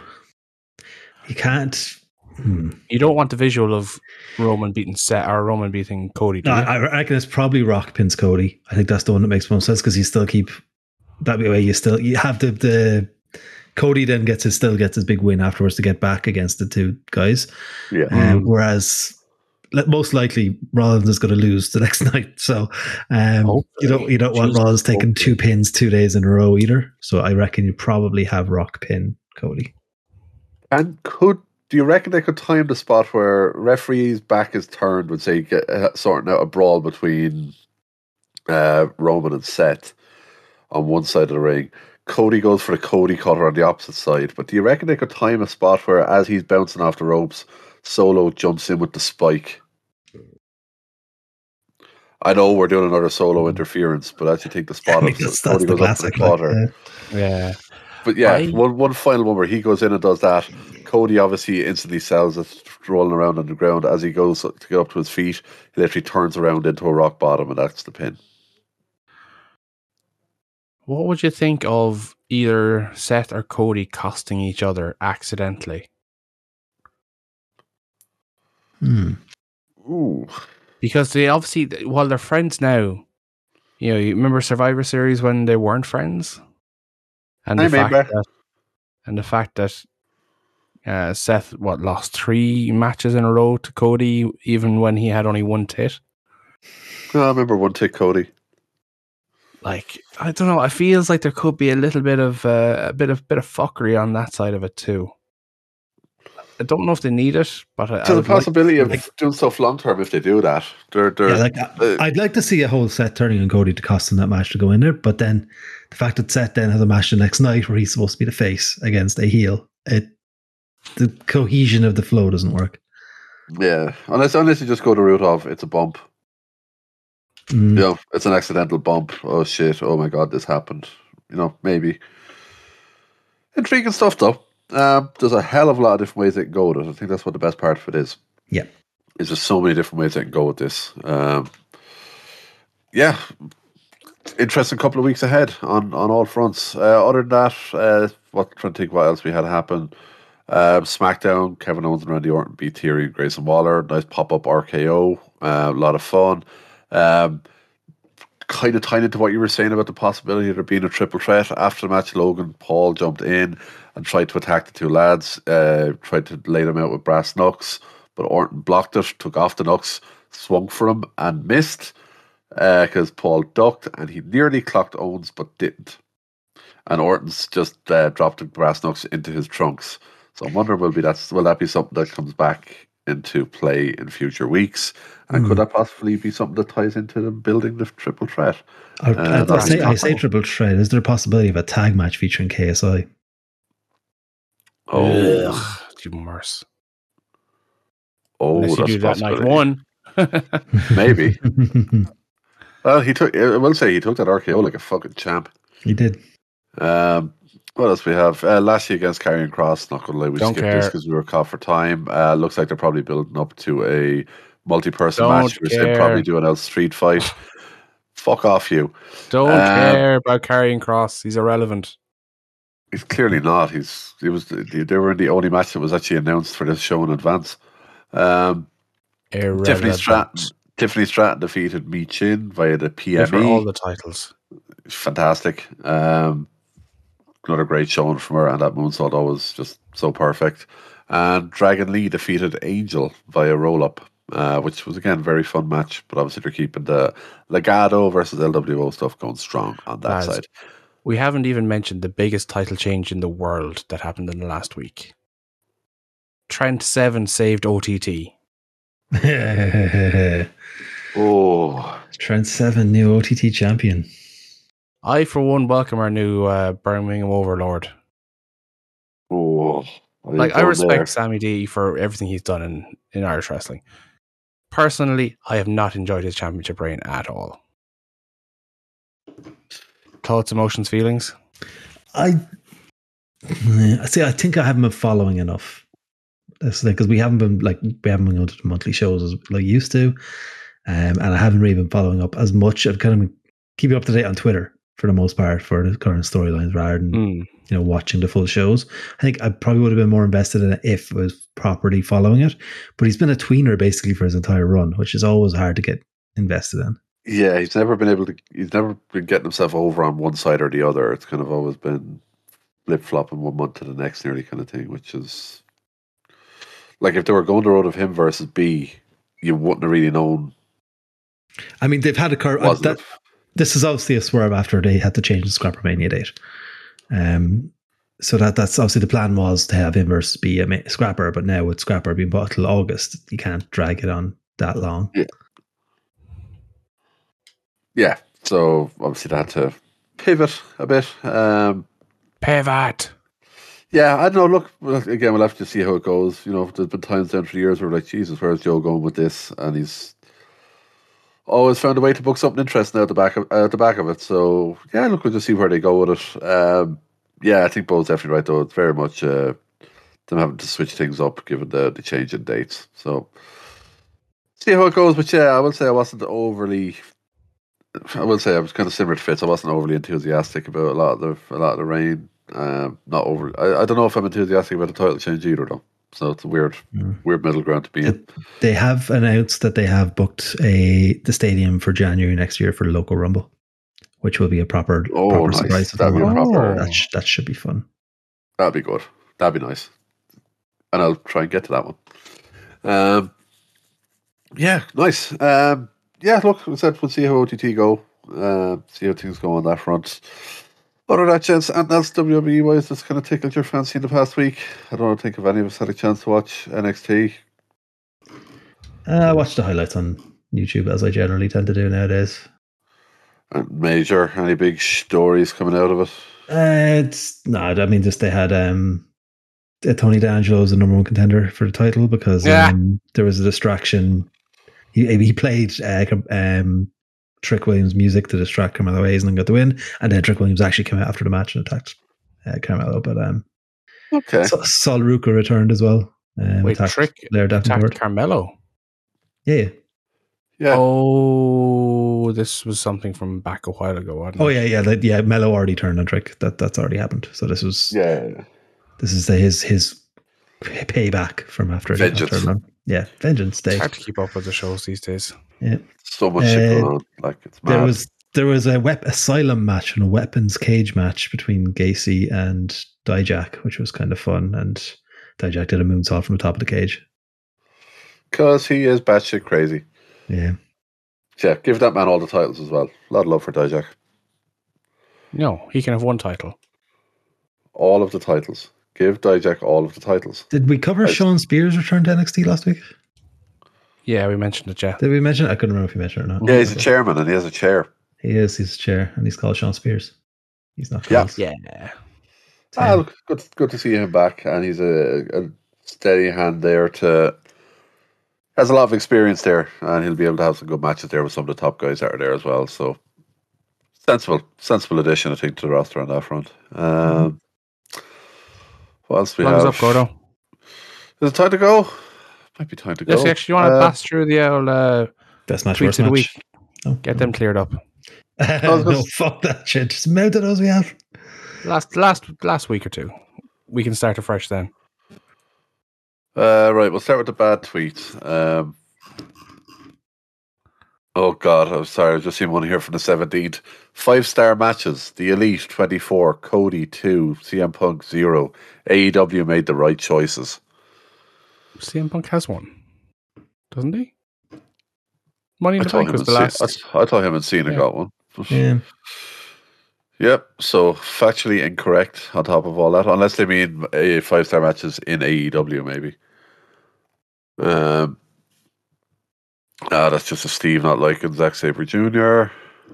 can't. You don't want the visual of Roman beating Seth or Roman beating Cody, do you? I reckon it's probably Rock pins Cody. I think that's the one that makes most sense, because you still keep that way. You have the Cody then still gets his big win afterwards to get back against the 2 guys. Yeah. Whereas most likely Rollins is going to lose the next night. So you don't want Rollins taking 2 pins 2 days in a row either. So I reckon you probably have Rock pin Cody. And do you reckon they could time the spot where referee's back is turned, would say, sorting out a brawl between Roman and Seth? on one side of the ring. Cody goes for the Cody cutter on the opposite side. But do you reckon they could time a spot where, as he's bouncing off the ropes, Solo jumps in with the spike? I know we're doing another Solo interference, but I actually think the spot of Cody goes up for the cutter. Yeah. But yeah, one final one where he goes in and does that. Cody obviously instantly sells it, rolling around on the ground. As he goes to get up to his feet, he literally turns around into a rock bottom, and that's the pin. What would you think of either Seth or Cody costing each other accidentally? Ooh. Because they obviously, while they're friends now, you remember Survivor Series when they weren't friends? And the fact that Seth lost 3 matches in a row to Cody, even when he had only one tit. I remember one tit Cody. Like, I don't know. It feels like there could be a little bit of a bit of fuckery on that side of it too. I don't know if they need it, but there's a possibility of doing stuff long term if they do that. I'd like to see a whole Seth turning on Cody to cost him that match to go in there, but then the fact that Seth then has a match the next night where he's supposed to be the face against a heel, the cohesion of the flow doesn't work. Yeah, unless you just go the route of it's a bump. It's an accidental bump. Oh shit! Oh my god, this happened. Maybe. Intriguing stuff though. There's a hell of a lot of different ways they can go with it. I think that's what the best part of it is. Yeah. There's just so many different ways they can go with this. Yeah. Interesting couple of weeks ahead on all fronts. Other than that, trying to think what else we had happen. SmackDown, Kevin Owens and Randy Orton beat Theory and Grayson Waller. Nice pop-up RKO. A lot of fun. Kind of tying into what you were saying about the possibility of there being a triple threat. After the match, Logan Paul jumped in and tried to attack the two lads, tried to lay them out with brass knucks, but Orton blocked it, took off the knucks, swung for him and missed because Paul ducked and he nearly clocked Owens but didn't. And Orton's just dropped the brass knucks into his trunks. So I'm wondering will that be something that comes back into play in future weeks? And could that possibly be something that ties into them building the triple threat? I say triple threat. Is there a possibility of a tag match featuring KSI? Oh, even worse. Oh, unless you do that night one. Maybe. Well, I will say he took that RKO like a fucking champ. He did. What else we have? Lashley against Karrion Kross. Not gonna lie, we skipped this because we were caught for time. Looks like they're probably building up to a multi-person match. We're saying probably doing a street fight. Fuck off, you. Don't care about Karrion Kross. He's irrelevant. He's clearly not. They were in the only match that was actually announced for this show in advance. Tiffany Stratton defeated Mi Chin via the PME. For all the titles. Fantastic. Another great showing from her, and that moonsault always just so perfect. And Dragon Lee defeated Angel via roll-up, which was again a very fun match. But obviously they're keeping the Legado versus LWO stuff going strong on that side. We haven't even mentioned the biggest title change in the world that happened in the last week. Trent Seven saved OTT. Trent Seven, new OTT champion. I, for one, welcome our new Birmingham Overlord. I respect Sammy D for everything he's done in Irish wrestling. Personally, I have not enjoyed his championship reign at all. Thoughts, emotions, feelings? I think I haven't been following enough. Because we haven't been going to the monthly shows as like used to, and I haven't really been following up as much. I've kind of been keeping up to date on Twitter for the most part for the current storylines rather than watching the full shows. I think I probably would have been more invested in it if I was properly following it. But he's been a tweener basically for his entire run, which is always hard to get invested in. Yeah, he's never been getting himself over on one side or the other. It's kind of always been flip-flopping one month to the next nearly kind of thing, which is like if they were going the road of him versus B, you wouldn't have really known. I mean, they've had a curve. This is obviously a swerve after they had to change the Scrapper Mania date. So that's obviously the plan was to have him versus B a Scrapper, but now with Scrapper being bought till August, you can't drag it on that long. Yeah. So obviously they had to pivot a bit. Pivot. Yeah, I don't know. Look, again, we'll have to see how it goes. You know, there's been times down for the years where we're like, Jesus, where's Joe going with this? And he's always found a way to book something interesting out the back of it. So yeah, look, we'll just see where they go with it. Yeah, I think Bo's definitely right though. It's very much them having to switch things up given the change in dates. So see how it goes. But yeah, I will say I was kind of similar to Fitz. I wasn't overly enthusiastic about a lot of the reign. Not over. I don't know if I'm enthusiastic about the title change either though. So it's a weird middle ground to be in. They have announced that they have booked the stadium for January next year for the local Rumble, which will be a proper Nice. surprise. That'd be a proper. That should be fun. That'd be good. That'd be nice. And I'll try and get to that one. Yeah, nice. Yeah, look, we said we'll see how OTT go. See how things go on that front. Other than that, gents, and else WWE wise that's kind of tickled your fancy in the past week. I don't think if any of us had a chance to watch NXT. I watch the highlights on YouTube as I generally tend to do nowadays. And major, any big stories coming out of it? Just they had Tony D'Angelo as the number one contender for the title because there was a distraction. He played Trick Williams' music to distract Carmelo Hayes and then got the win. And then Trick Williams actually came out after the match and attacked Carmelo. But okay, Sol Ruka returned as well. Wait, Trick attacked Carmelo? Yeah. Oh, this was something from back a while ago, wasn't it? Yeah. Melo already turned on Trick. That's already happened. So this was This is his payback from after vengeance. Vengeance Day. It's hard to keep up with the shows these days. Yeah, so much shit going on. Like it's mad. There was a asylum match and a weapons cage match between Gacy and Dijak, which was kind of fun. And Dijak did a moonsault from the top of the cage. Because he is batshit crazy. Yeah. Yeah, give that man all the titles as well. A lot of love for Dijak. No, he can have one title. All of the titles. Give Dijak all of the titles. Did we cover Sean Spears' return to NXT last week? Yeah, we mentioned it, yeah. Did we mention it? I couldn't remember if we mentioned it or not. Yeah, he's a chairman and he has a chair. He's a chair and he's called Sean Spears. He's not called. Yeah. Look, good to see him back, and he's a steady hand there has a lot of experience there, and he'll be able to have some good matches there with some of the top guys that are there as well. So sensible addition, I think, to the roster on that front. What else we have? Up, Gordo. Is it time to go? Might be time to go. Yes, actually, you want to pass through the old best match tweets of the week? Oh, Get them cleared up. No, fuck that shit. Just mount those we have. Last week or two. We can start afresh then. Right, we'll start with the bad tweets. Oh God, I'm sorry. I've just seen one here from the 17th. 5-star matches. The Elite 24, Cody 2, CM Punk 0. AEW made the right choices. CM Punk has one, doesn't he? Money in the Bank was the last. I thought him and Cena got one. Yeah. Yep. So factually incorrect on top of all that, unless they mean 5-star matches in AEW, maybe. That's just a Steve not liking Zack Sabre Jr.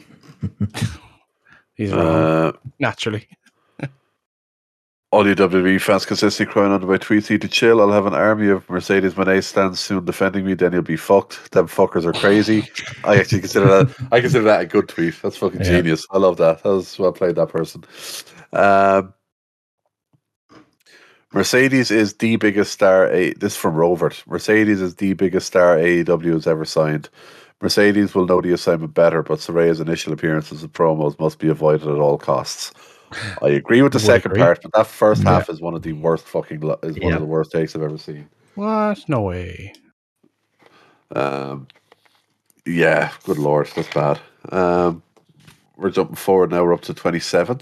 He's wrong. Naturally. All you WWE fans consistently crying under my tweets need to chill. I'll have an army of Mercedes Moné stands soon defending me, then you'll be fucked. Them fuckers are crazy. I actually consider that a good tweet. That's fucking genius. I love that. That was well played, that person. Mercedes is the biggest star. This is from Rovert. Mercedes is the biggest star AEW has ever signed. Mercedes will know the assignment better, but Saraya's initial appearances and promos must be avoided at all costs. I agree with the second part, but that first half is one of the worst one of the worst takes I've ever seen. What? No way. Yeah, good lord, that's bad. We're jumping forward now. We're up to 27th.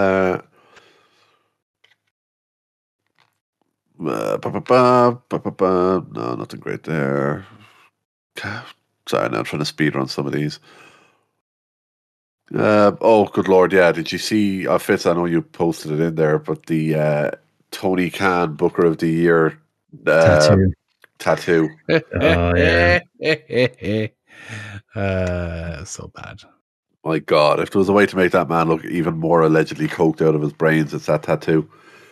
No, nothing great there. Sorry, now I'm trying to speed run some of these. Oh, good lord, yeah. Did you see, Fitz, I know you posted it in there, but the Tony Khan Booker of the Year tattoo. Oh, yeah. So bad. My God, if there was a way to make that man look even more allegedly coked out of his brains, it's that tattoo.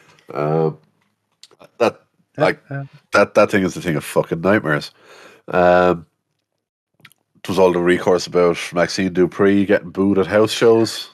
That thing is the thing of fucking nightmares. It was all the recourse about Maxine Dupree getting booed at house shows.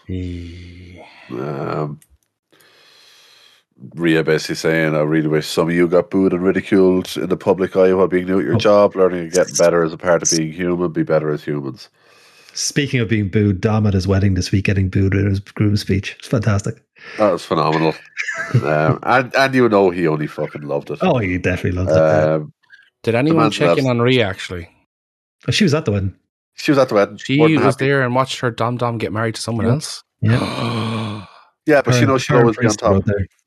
Rhea basically saying, I really wish some of you got booed and ridiculed in the public eye while being new at your job, learning and getting better as a part of being human, be better as humans. Speaking of being booed, Dom at his wedding this week getting booed in his groom speech. It's fantastic. That was phenomenal. And you know he only fucking loved it. Oh, he definitely loved it. Did anyone check in on Rhea, actually? Oh, she was at the wedding. She was at the wedding. She was there and watched her Dom get married to someone else. Yeah. Yeah, but she'll always be on top.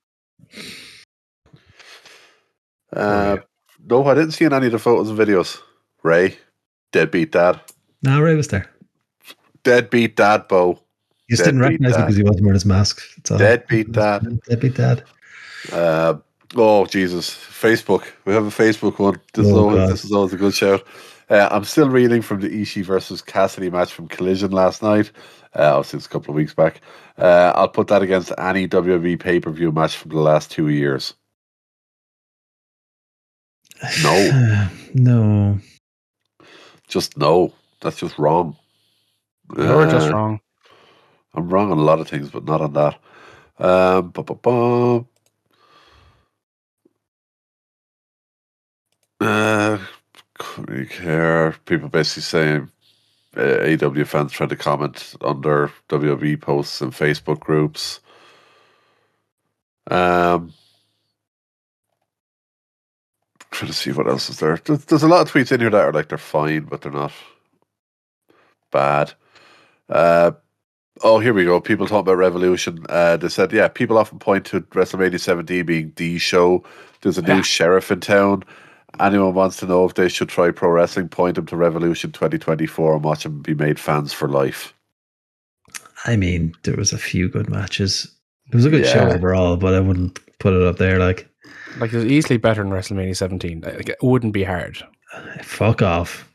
No, I didn't see in any of the photos and videos. Ray, deadbeat dad. No, Ray was there. Deadbeat dad, Bo. You just didn't recognize him because he wasn't wearing his mask. Deadbeat dad. Deadbeat dad. Oh, Jesus. Facebook. We have a Facebook one. This is always a good shout. I'm still reeling from the Ishii versus Cassidy match from Collision last night. Since a couple of weeks back. I'll put that against any WWE pay-per-view match from the last 2 years. No. No. Just no. That's just wrong. You're just wrong. I'm wrong on a lot of things, but not on that. Couldn't really care. People basically saying AW fans trying to comment under WWE posts and Facebook groups. Trying to see what else is there. There's a lot of tweets in here that are like they're fine, but they're not bad. Oh, here we go. People talking about Revolution. They said, yeah, people often point to WrestleMania 17 being the show. There's a new sheriff in town. Anyone wants to know if they should try pro wrestling, point them to Revolution 2024 and watch them be made fans for life. I mean, there was a few good matches. It was a good show overall, but I wouldn't put it up there like it was easily better than WrestleMania 17. Like, it wouldn't be hard. Fuck off.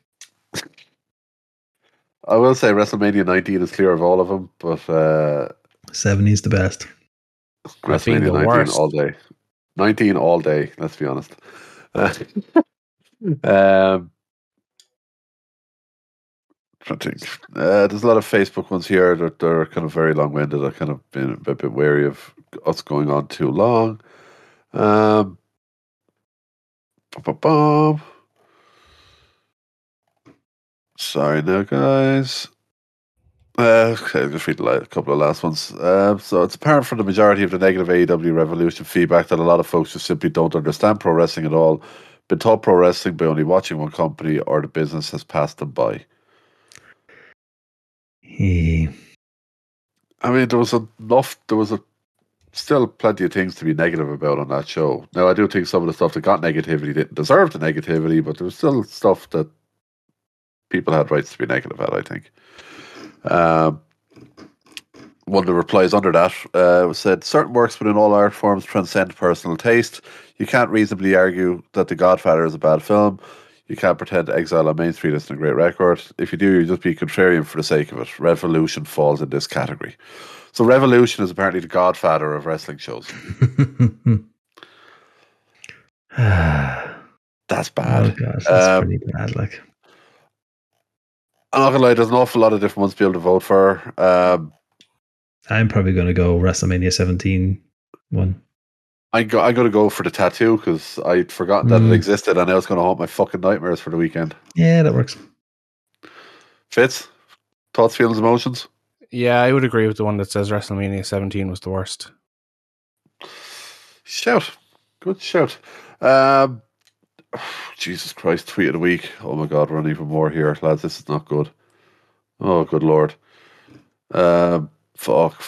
I will say WrestleMania 19 is clear of all of them, but 70 is the best. WrestleMania 19 worst. All day. 19 all day, let's be honest. I think there's a lot of Facebook ones here that are kind of very long-winded. I've kind of been a bit wary of us going on too long. Sorry now, guys. Okay, I'll just read a couple of last ones. So it's apparent from the majority of the negative AEW Revolution feedback that a lot of folks just simply don't understand pro wrestling at all, been taught pro wrestling by only watching one company, or the business has passed them by. I mean, there was still plenty of things to be negative about on that show. Now, I do think some of the stuff that got negativity didn't deserve the negativity, but there was still stuff that people had rights to be negative at, I think. One of the replies under that said, certain works within all art forms transcend personal taste. You can't reasonably argue that The Godfather is a bad film. You can't pretend Exile on Main Street isn't a great record. If you do, you just be contrarian for the sake of it. Revolution falls in this category. So Revolution is apparently the Godfather of wrestling shows. That's bad. Oh gosh, that's pretty bad. Like, I'm not gonna lie, there's an awful lot of different ones to be able to vote for. I'm probably going to go WrestleMania 17 one. I'm going to go for the tattoo because I'd forgotten that it existed, and now it's going to haunt my fucking nightmares for the weekend. Yeah, that works. Fitz, thoughts, feelings, emotions? Yeah, I would agree with the one that says WrestleMania 17 was the worst. Shout. Good shout. Jesus Christ, tweet of the week. Oh my God, we're on even more here. Lads, this is not good. Oh, good Lord. Fuck.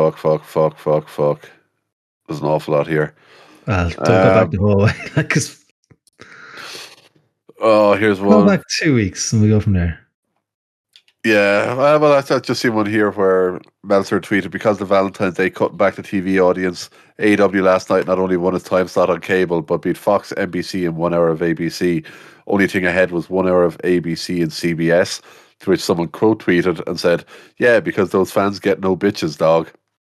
There's an awful lot here. Well, don't go back the whole way. Here's one. Go back 2 weeks and we go from there. Yeah, well, I just seen one here where Meltzer tweeted, because the Valentine's Day cut back the TV audience, AEW last night not only won its time slot on cable, but beat Fox, NBC, and 1 hour of ABC. Only thing ahead was 1 hour of ABC and CBS, to which someone quote tweeted and said, "Yeah, because those fans get no bitches, dog."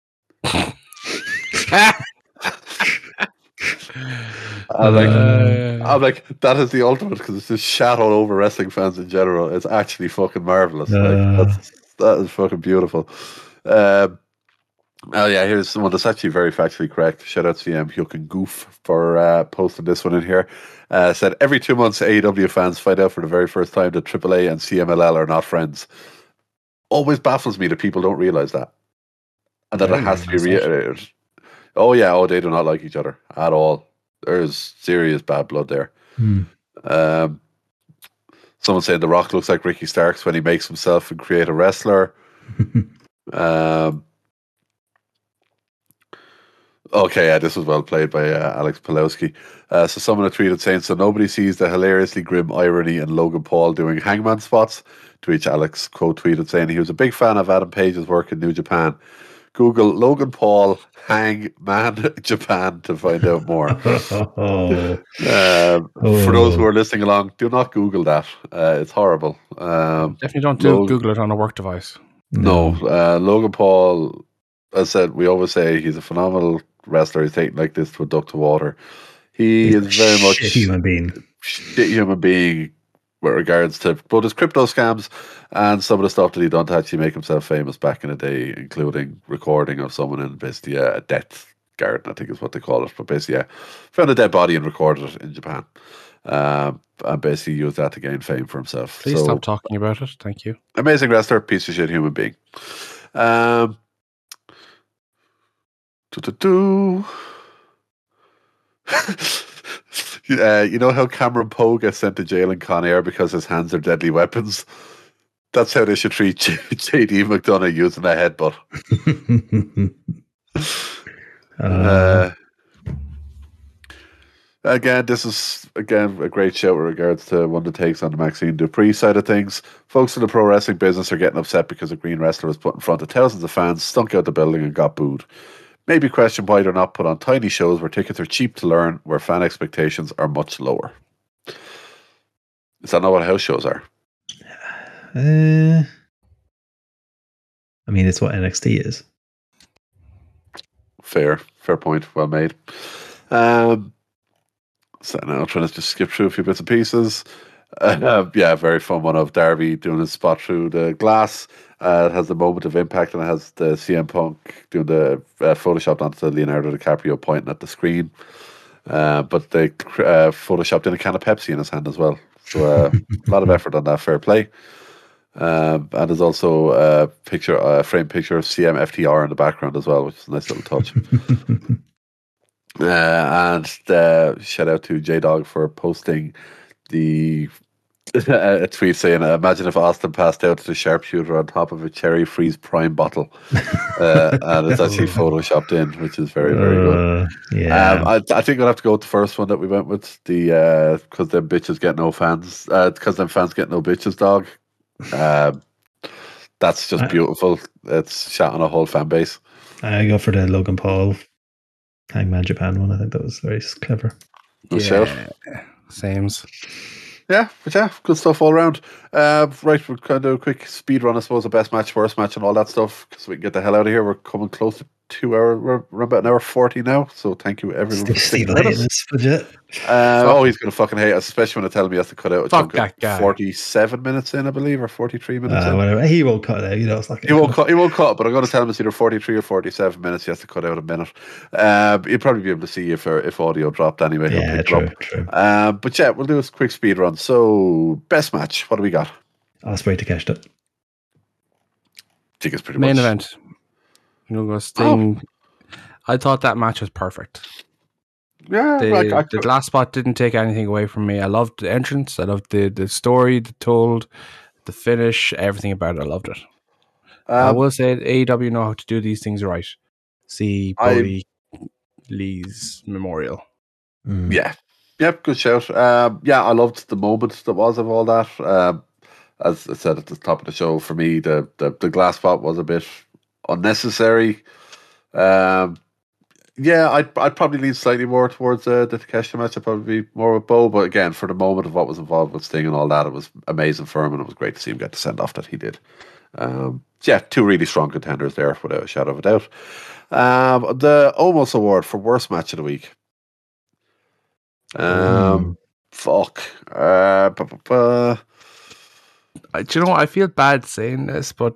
I'm like, that is the ultimate, because it's just shat all over wrestling fans in general. It's actually fucking marvelous. That is fucking beautiful. Oh yeah, here's someone that's actually very factually correct. Shout out to Huck and Goof for posting this one in here. Said every 2 months AEW fans find out for the very first time that AAA and CMLL are not friends. Always baffles me that people don't realize that, and that it has to be reiterated. Oh yeah, they do not like each other at all. There's serious bad blood there. Someone saying The Rock looks like Ricky Starks when he makes himself and create a wrestler. Okay, yeah, this was well played by Alex Pulowski. So someone had tweeted saying, "So nobody sees the hilariously grim irony in Logan Paul doing hangman spots," to which Alex quote tweeted saying he was a big fan of Adam Page's work in New Japan. Google Logan Paul Hangman Japan to find out more. For those who are listening along, do not Google that. It's horrible. Definitely don't Google it on a work device. No, Logan Paul, as I said, we always say he's a phenomenal wrestler. He's taken like this to a duck to water. He's is very much a human being. Shit human being with regards to both his crypto scams and some of the stuff that he done to actually make himself famous back in the day, including recording of someone in basically a death garden, I think is what they call it. But basically, found a dead body and recorded it in Japan. And basically used that to gain fame for himself. Please stop talking about it. Thank you. Amazing wrestler, piece of shit human being. You know how Cameron Poe gets sent to jail in Con Air because his hands are deadly weapons? That's how they should treat JD McDonough using a headbutt. Again, this is a great show with regards to one of the takes on the Maxine Dupree side of things. Folks in the pro wrestling business are getting upset because a green wrestler was put in front of thousands of fans, stunk out the building and got booed. Maybe question why they're not put on tiny shows where tickets are cheap to learn, where fan expectations are much lower. Is that not what house shows are? I mean, it's what NXT is. Fair point. Well made. So now I'm trying to just skip through a few bits and pieces. Very fun one of Darby doing his spot through the glass. It has the moment of impact, and it has the CM Punk doing the photoshopped onto Leonardo DiCaprio pointing at the screen. But they photoshopped in a can of Pepsi in his hand as well. So a lot of effort on that. Fair play. And there's also a framed picture of CM FTR in the background as well, which is a nice little touch. And shout out to J-Dog for posting a tweet saying, "Imagine if Austin passed out to the sharpshooter on top of a Cherry Freeze Prime bottle." And it's actually photoshopped in, which is very, very good. Yeah. I think I'll have to go with the first one that we went with, the because them bitches get no fans, because them fans get no bitches, dog. That's just beautiful. It's shot on a whole fan base. I go for the Logan Paul Hangman Japan one. I think that was very clever. Good shout. Sames. Yeah, good stuff all around. Right, we'll kind of do a quick speed run, I suppose, of best match, worst match, and all that stuff, because we can get the hell out of here. We're coming close to 2 hours. We're about an hour 40 now, so thank you everyone for sticking with us. He's going to fucking hate us, especially when I tell him he has to cut out a chunk of 47 minutes in, I believe, or 43 minutes in. Whatever. He won't cut it out. It's not he won't cut, but I'm going to tell him it's either 43 or 47 minutes. He has to cut out a minute. You'll probably be able to see if audio dropped anyway. Yeah, true. But yeah, we'll do a quick speed run. So, best match, what do we got? Ospreay to Takeshita. I think it's pretty Main much event. Sting. I thought that match was perfect. Yeah, the glass spot didn't take anything away from me. I loved the entrance. I loved the story that told, the finish, everything about it. I loved it. I will say AEW know how to do these things right. See Brody Lee's memorial. Yeah. Yep, good shout. I loved the moment that was of all that. as I said at the top of the show, for me, the glass spot was a bit unnecessary. Yeah, I'd probably lean slightly more towards the Takeshita match. I'd probably be more with Bo, but again, for the moment of what was involved with Sting and all that, it was amazing for him, and it was great to see him get the send off that he did. Yeah, two really strong contenders there, without a shadow of a doubt. The Omos Award for worst match of the week. Fuck. Do you know what? I feel bad saying this, but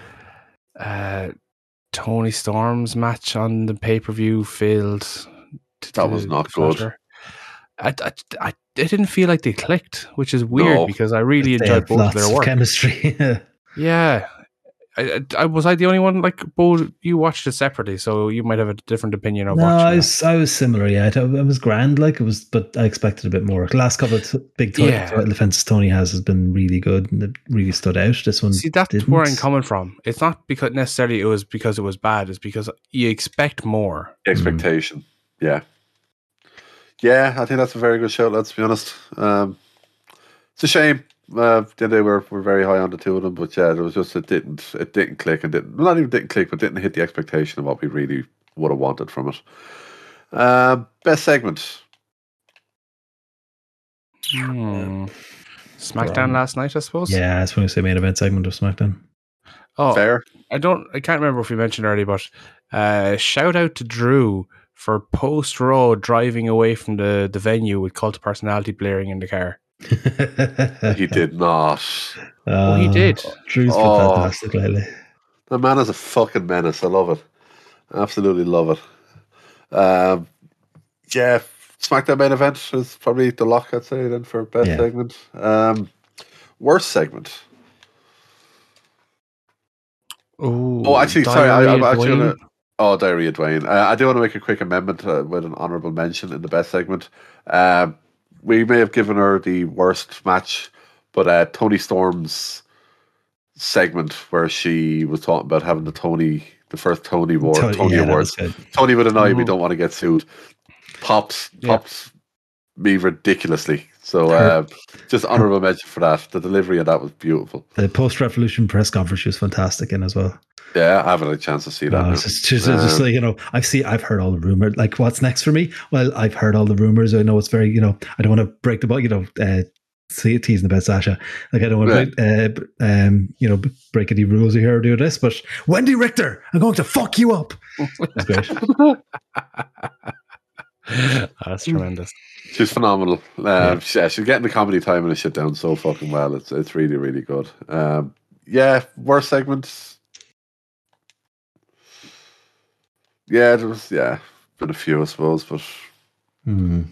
Tony Storm's match on the pay-per-view failed. That was not good. It didn't feel like they clicked, which is weird because I really enjoyed both of their work. Chemistry. Yeah. Was I the only one? Like, Bo, you watched it separately, so you might have a different opinion of watching it. I was similar. Yeah, it was grand. Like it was, but I expected a bit more. The last couple of big title defenses Tony has been really good, and it really stood out. This one, see, that's where I'm coming from. It's not because necessarily it was because it was bad. It's because you expect more. Expectation, yeah. I think that's a very good show. Let's be honest. It's a shame. They were very high on the two of them, but yeah, it was just it didn't click and didn't click, but didn't hit the expectation of what we really would have wanted from it. Best segment. SmackDown last night, I suppose. Yeah, that's when you say main event segment of SmackDown. Oh, fair. I can't remember if we mentioned earlier, but shout out to Drew for post Raw driving away from the venue with Cult of Personality blaring in the car. He did not. He did. Drew's been fantastic lately. The man is a fucking menace. I love it. Absolutely love it. Yeah, SmackDown main event is probably the lock, I'd say, then, for best segment. Worst segment. Actually, sorry. I'm actually going to... Diarrhea Dwayne. I do want to make a quick amendment with an honourable mention in the best segment. We may have given her the worst match, but Tony Storm's segment where she was talking about having the first Tony Awards. Tony would annoy me, don't want to get sued. Pops me ridiculously. So just honourable mention for that. The delivery of that was beautiful. The post-Revolution press conference was fantastic in as well. Yeah, I haven't had a chance to see that. It's just like, I've heard all the rumors. Like, what's next for me? Well, I've heard all the rumors. I know it's very, I don't want to break the ball, teasing about Sasha. Like, I don't want to, break any rules here or do this, but Wendy Richter, I'm going to fuck you up. That's great. That's tremendous. She's phenomenal. She's getting the comedy time and the shit down so fucking well. It's really, really good. Worst segments. Yeah, there was been a few, I suppose, but the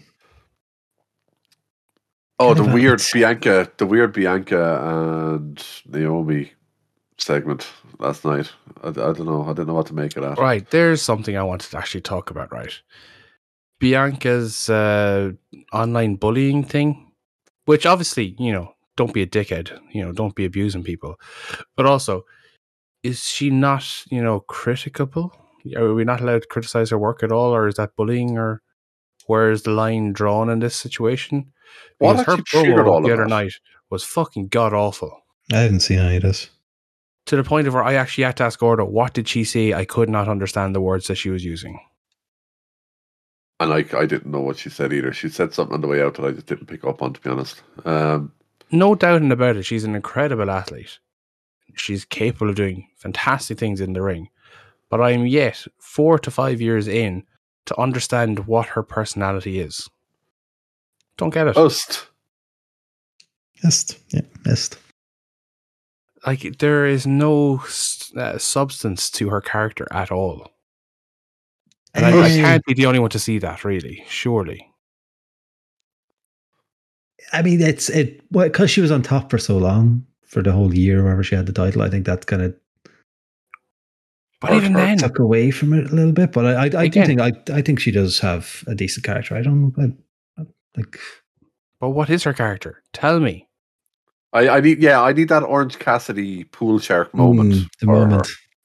weird Bianca and Naomi segment last night. I don't know. I didn't know what to make of that. Right, there's something I wanted to actually talk about. Right, Bianca's online bullying thing, which obviously, don't be a dickhead. Don't be abusing people, but also, is she not, criticable? Are we not allowed to criticize her work at all, or is that bullying, or where is the line drawn in this situation? Because her promo the other night was fucking god awful. I didn't see any of this. To the point of where I actually had to ask Gordo, what did she say? I could not understand the words that she was using. And I didn't know what she said either. She said something on the way out that I just didn't pick up on, to be honest. No doubting about it. She's an incredible athlete. She's capable of doing fantastic things in the ring. But I'm yet 4 to 5 years in to understand what her personality is. Don't get it. Missed. Like, there is no substance to her character at all. And I can't be the only one to see that, really. Surely. I mean, because she was on top for so long, for the whole year, wherever she had the title, I think that's kind of... But even then, took away from it a little bit. But I think she does have a decent character. I don't like. But what is her character? Tell me. I need that Orange Cassidy pool shark moment. The moment.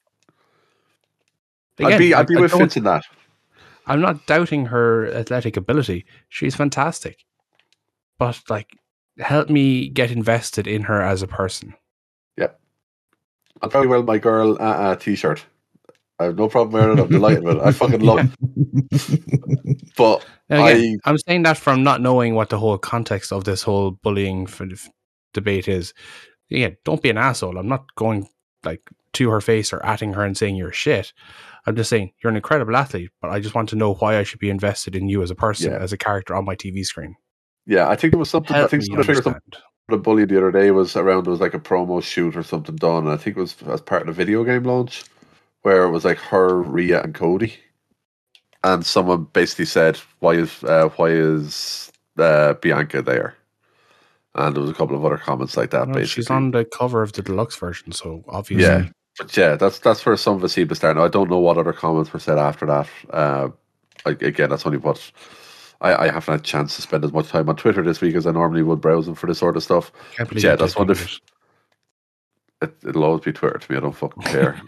Again, I'd be with Fitz in that. I'm not doubting her athletic ability. She's fantastic. But help me get invested in her as a person. And very well, my girl t-shirt. I have no problem wearing it. I'm delighted with it. I fucking love it. But Now, again, I'm saying that from not knowing what the whole context of this whole bullying debate is. Yeah, don't be an asshole. I'm not going like to her face or atting her and saying you're shit. I'm just saying you're an incredible athlete, but I just want to know why I should be invested in you as a person, as a character on my TV screen. Yeah, I think there was something. Help I think me understand. The bully the other day was around. There was like a promo shoot or something done. And I think it was as part of the video game launch, where it was like her, Rhea, and Cody, and someone basically said, "Why is Bianca there?" And there was a couple of other comments like that. Well, basically, she's on the cover of the deluxe version, so obviously, yeah. But yeah, that's where some of it seemed to start. Now I don't know what other comments were said after that. Again, that's only what. I haven't had a chance to spend as much time on Twitter this week as I normally would browsing for this sort of stuff. Yeah, that's one of it'll always be Twitter to me. I don't fucking care.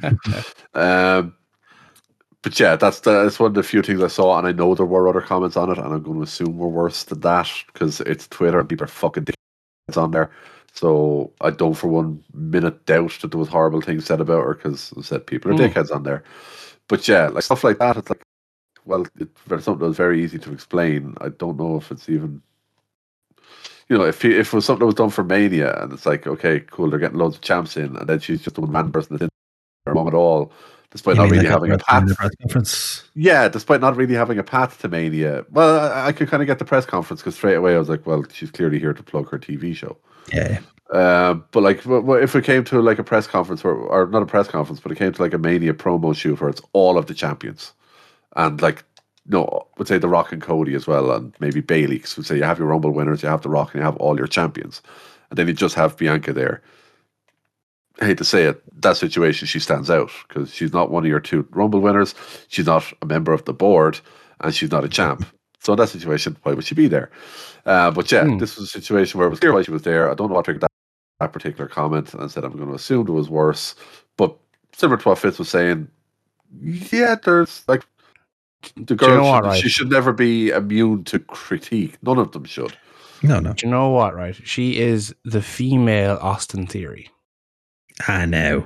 But yeah, that's one of the few things I saw, and I know there were other comments on it, and I'm going to assume were worse than that because it's Twitter and people are fucking dickheads on there. So I don't for 1 minute doubt that there was horrible things said about her because I said people are dickheads on there. But yeah, like stuff like that, it's like, well, it's something that was very easy to explain. I don't know if it's even, if it was something that was done for Mania, and it's like, okay, cool, they're getting loads of champs in, and then she's just the one person that's in her mom at all, despite not really having a path. Yeah, despite not really having a path to Mania. Well, I could kind of get the press conference because straight away I was like, well, she's clearly here to plug her TV show. Yeah. But like, if it came to like a press conference, or not a press conference, but it came to like a Mania promo shoot where it's all of the champions. And like, would say The Rock and Cody as well, and maybe Bayley. Because would say you have your Rumble winners, you have The Rock, and you have all your champions, and then you just have Bianca there. I hate to say it, that situation she stands out because she's not one of your 2 Rumble winners. She's not a member of the board, and she's not a champ. So in that situation, why would she be there? But yeah, this was a situation where it was clear why she was there. I don't know what triggered that particular comment, and I said I'm going to assume it was worse. But similar to what Fitz was saying, yeah, there's like. The girl, she should never be immune to critique. None of them should. No. Do you know what, right? She is the female Austin Theory. I know.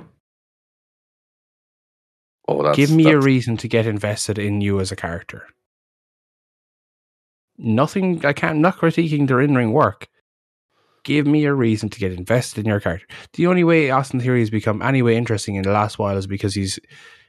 Oh, give me a reason to get invested in you as a character. Nothing, I'm not critiquing the in-ring work. Give me a reason to get invested in your character. The only way Austin Theory has become anyway interesting in the last while is because he's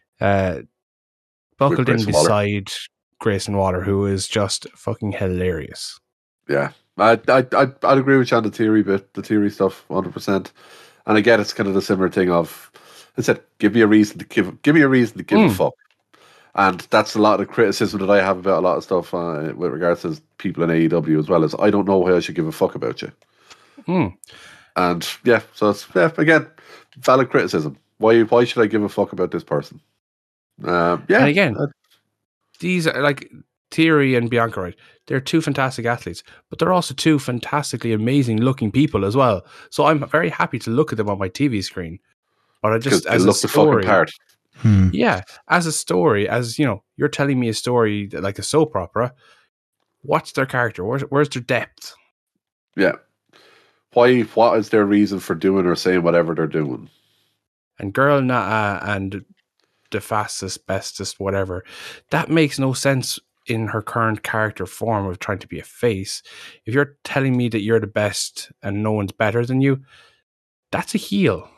buckled in beside Grayson Waller, who is just fucking hilarious. Yeah, I'd agree with you on the theory bit, the theory stuff, 100%. And again, it's kind of the similar thing of, I said, give me a reason to give a fuck. And that's a lot of criticism that I have about a lot of stuff with regards to people in AEW as well, as I don't know why I should give a fuck about you. And yeah, so it's again valid criticism. Why should I give a fuck about this person? And again, these are like Theory and Bianca, right? They're 2 fantastic athletes, but they're also 2 fantastically amazing looking people as well. So I'm very happy to look at them on my TV screen. But I just as a story, yeah, as a story, as you're telling me a story like a soap opera. What's their character? Where's their depth? Yeah. What is their reason for doing or saying whatever they're doing? And Girl Naa and the fastest, bestest, whatever, that makes no sense in her current character form of trying to be a face. If you're telling me that you're the best and no one's better than you, that's a heel.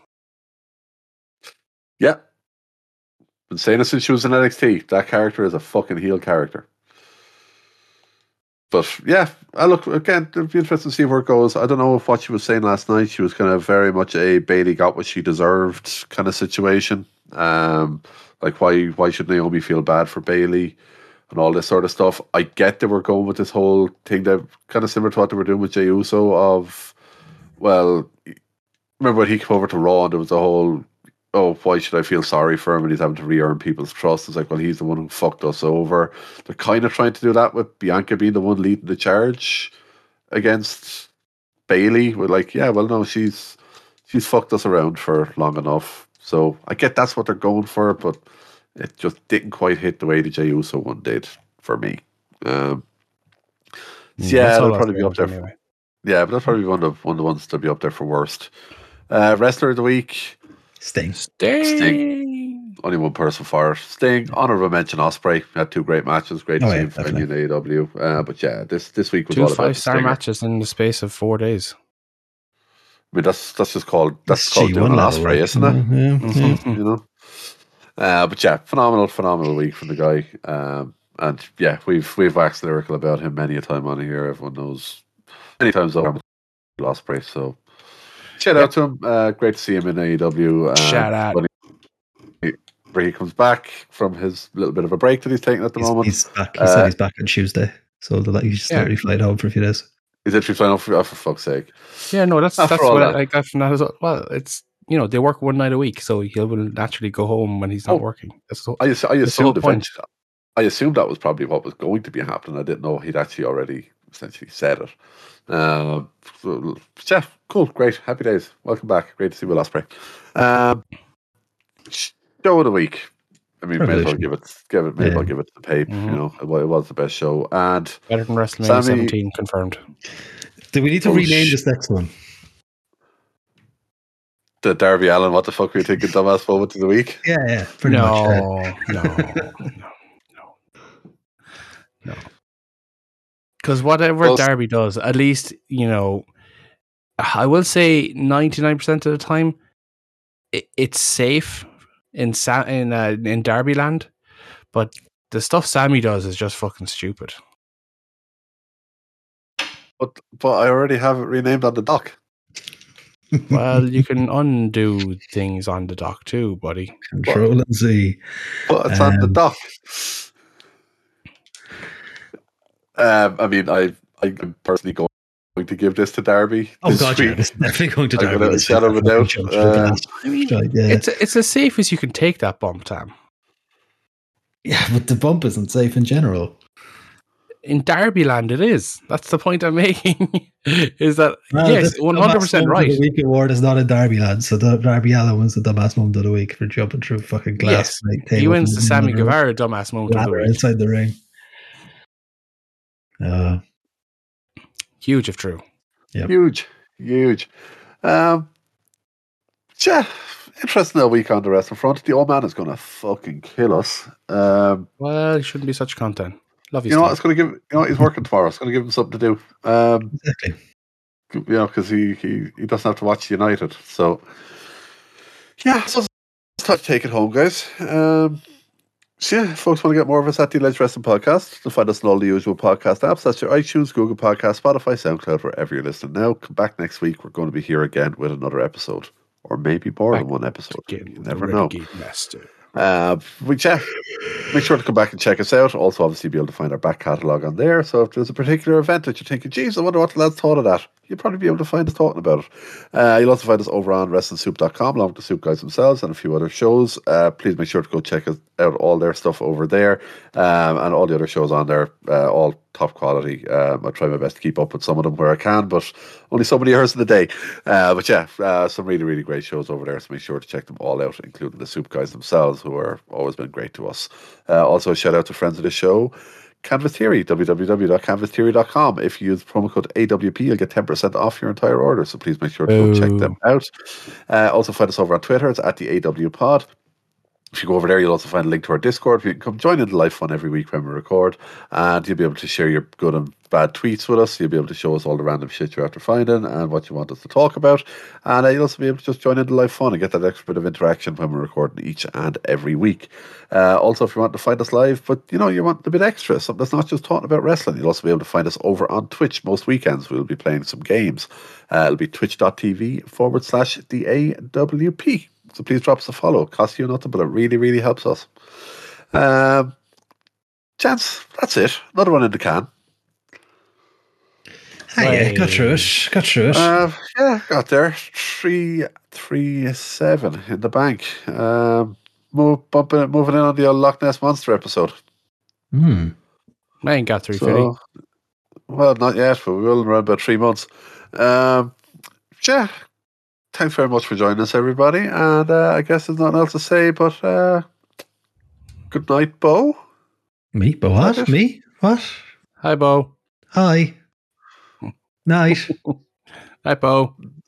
Yeah. Been saying it since she was in NXT. That character is a fucking heel character. But yeah, I look again, it'll be interesting to see where it goes. I don't know if what she was saying last night, she was kind of very much a Bayley got what she deserved kind of situation. Like why should Naomi feel bad for Bayley and all this sort of stuff. I get they were going with this whole thing that kind of similar to what they were doing with Jey Uso of, well, remember when he came over to Raw and there was a whole, oh, why should I feel sorry for him and he's having to re-earn people's trust? It's like, well, he's the one who fucked us over. They're kind of trying to do that with Bianca being the one leading the charge against Bayley. We're like, yeah, well, no, she's fucked us around for long enough. So I get that's what they're going for, but it just didn't quite hit the way the Jey Uso one did for me. Yeah, it'll probably be up there. Anyway. Yeah, but that's probably one of the ones to be up there for worst. Wrestler of the week, Sting. Sting. Only one person for it. Sting. Honorable mention Ospreay. Had 2 great matches. Great to see him finally in AEW. But yeah, this week was 2 all about 5-star matches in the space of 4 days. I mean, that's called G1 doing an level, Ospreay, isn't it? Yeah. You know. But yeah, phenomenal week from the guy. And yeah, we've waxed lyrical about him many a time on here. Everyone knows many times over Ospreay. So shout out to him. Great to see him in AEW. Shout out. Where he comes back from his little bit of a break that he's taking at the moment. He's back. He said he's back on Tuesday, so he's just literally flying home for a few days. He's literally flying home for fuck's sake. Yeah, no, that's what I got from that as well. Well, it's they work one night a week, so he'll naturally go home when he's not working. I assumed that was probably what was going to be happening. I didn't know he'd actually already essentially said it. Yeah, cool, great, happy days. Welcome back. Great to see Will Ospreay. Show of the week. I mean, may as well give it the pape. It was the best show and better than WrestleMania 17 confirmed. Do we need to rename this next one? The Darby Allin, what the fuck were you thinking, dumbass moment of the week? Yeah, pretty much. No. Because whatever Darby does, at least, I will say 99% of the time, it's safe in Darby land, but the stuff Sammy does is just fucking stupid. But I already have it renamed on the dock. Well, you can undo things on the dock too, buddy. Control and Z. But it's on the dock. I mean, I'm personally going to give this to Darby. Oh god, yeah, it's definitely going to Darby. It's as safe as you can take that bump, Tam. Yeah, but the bump isn't safe in general. In Darby land, it is. That's the point I'm making. Is that yes, 100% right. The week award is not in Darby land, so the Darby Allin wins the dumbass moment of the week for jumping through fucking glass. Yes, he wins the Sammy Guevara dumbass moment of the week inside the ring. Huge if true. Yep. Huge. Yeah, interesting week on the wrestling front. The old man is going to fucking kill us. Well, it shouldn't be such content. Love you. You know what? It's going to give. He's working tomorrow. It's going to give him something to do. Exactly. Because he doesn't have to watch United. So yeah, so let's start take it home, guys. So yeah, folks want to get more of us at the Alleged Wrestling Podcast. You'll find us on all the usual podcast apps. That's your iTunes, Google Podcast, Spotify, SoundCloud, wherever you're listening now. Come back next week. We're going to be here again with another episode. Or maybe more than one episode. You never know. Make sure to come back and check us out. Also, obviously, be able to find our back catalogue on there. So if there's a particular event that you're thinking, geez, I wonder what the lads thought of that, you'll probably be able to find us talking about it. You'll also find us over on WrestlingSoup.com, along with the Soup guys themselves and a few other shows. Please make sure to go check out all their stuff over there, and all the other shows on there, all top quality. I try my best to keep up with some of them where I can, but only so many hours in the day. But yeah, some really, really great shows over there, so make sure to check them all out, including the Soup guys themselves, who are always been great to us. Also, a shout out to friends of the show, Canvas Theory, www.canvastheory.com. If you use promo code AWP, you'll get 10% off your entire order, so please make sure to go check them out. Also, find us over on Twitter. It's at the AW Pod. If you go over there, you'll also find a link to our Discord. You can come join in the live fun every week when we record, and you'll be able to share your good and bad tweets with us. You'll be able to show us all the random shit you're after finding and what you want us to talk about. And you'll also be able to just join in the live fun and get that extra bit of interaction when we're recording each and every week. Also, if you want to find us live, but you want a bit extra, something that's not just talking about wrestling, you'll also be able to find us over on Twitch. Most weekends we'll be playing some games. It'll be twitch.tv/DAWP. So please drop us a follow. It costs you nothing, but it really, really helps us. Chance, that's it. Another one in the can. Yeah, got through it. Yeah, got there. 337 in the bank. Moving in on the Loch Ness Monster episode. I ain't got 350. Well, not yet, but we will in around about 3 months. Yeah. Thanks very much for joining us, everybody. And I guess there's nothing else to say, but good night, Bo. Me? Bo what? Me? What? Hi, Bo. Hi. Night. Hi, Bo.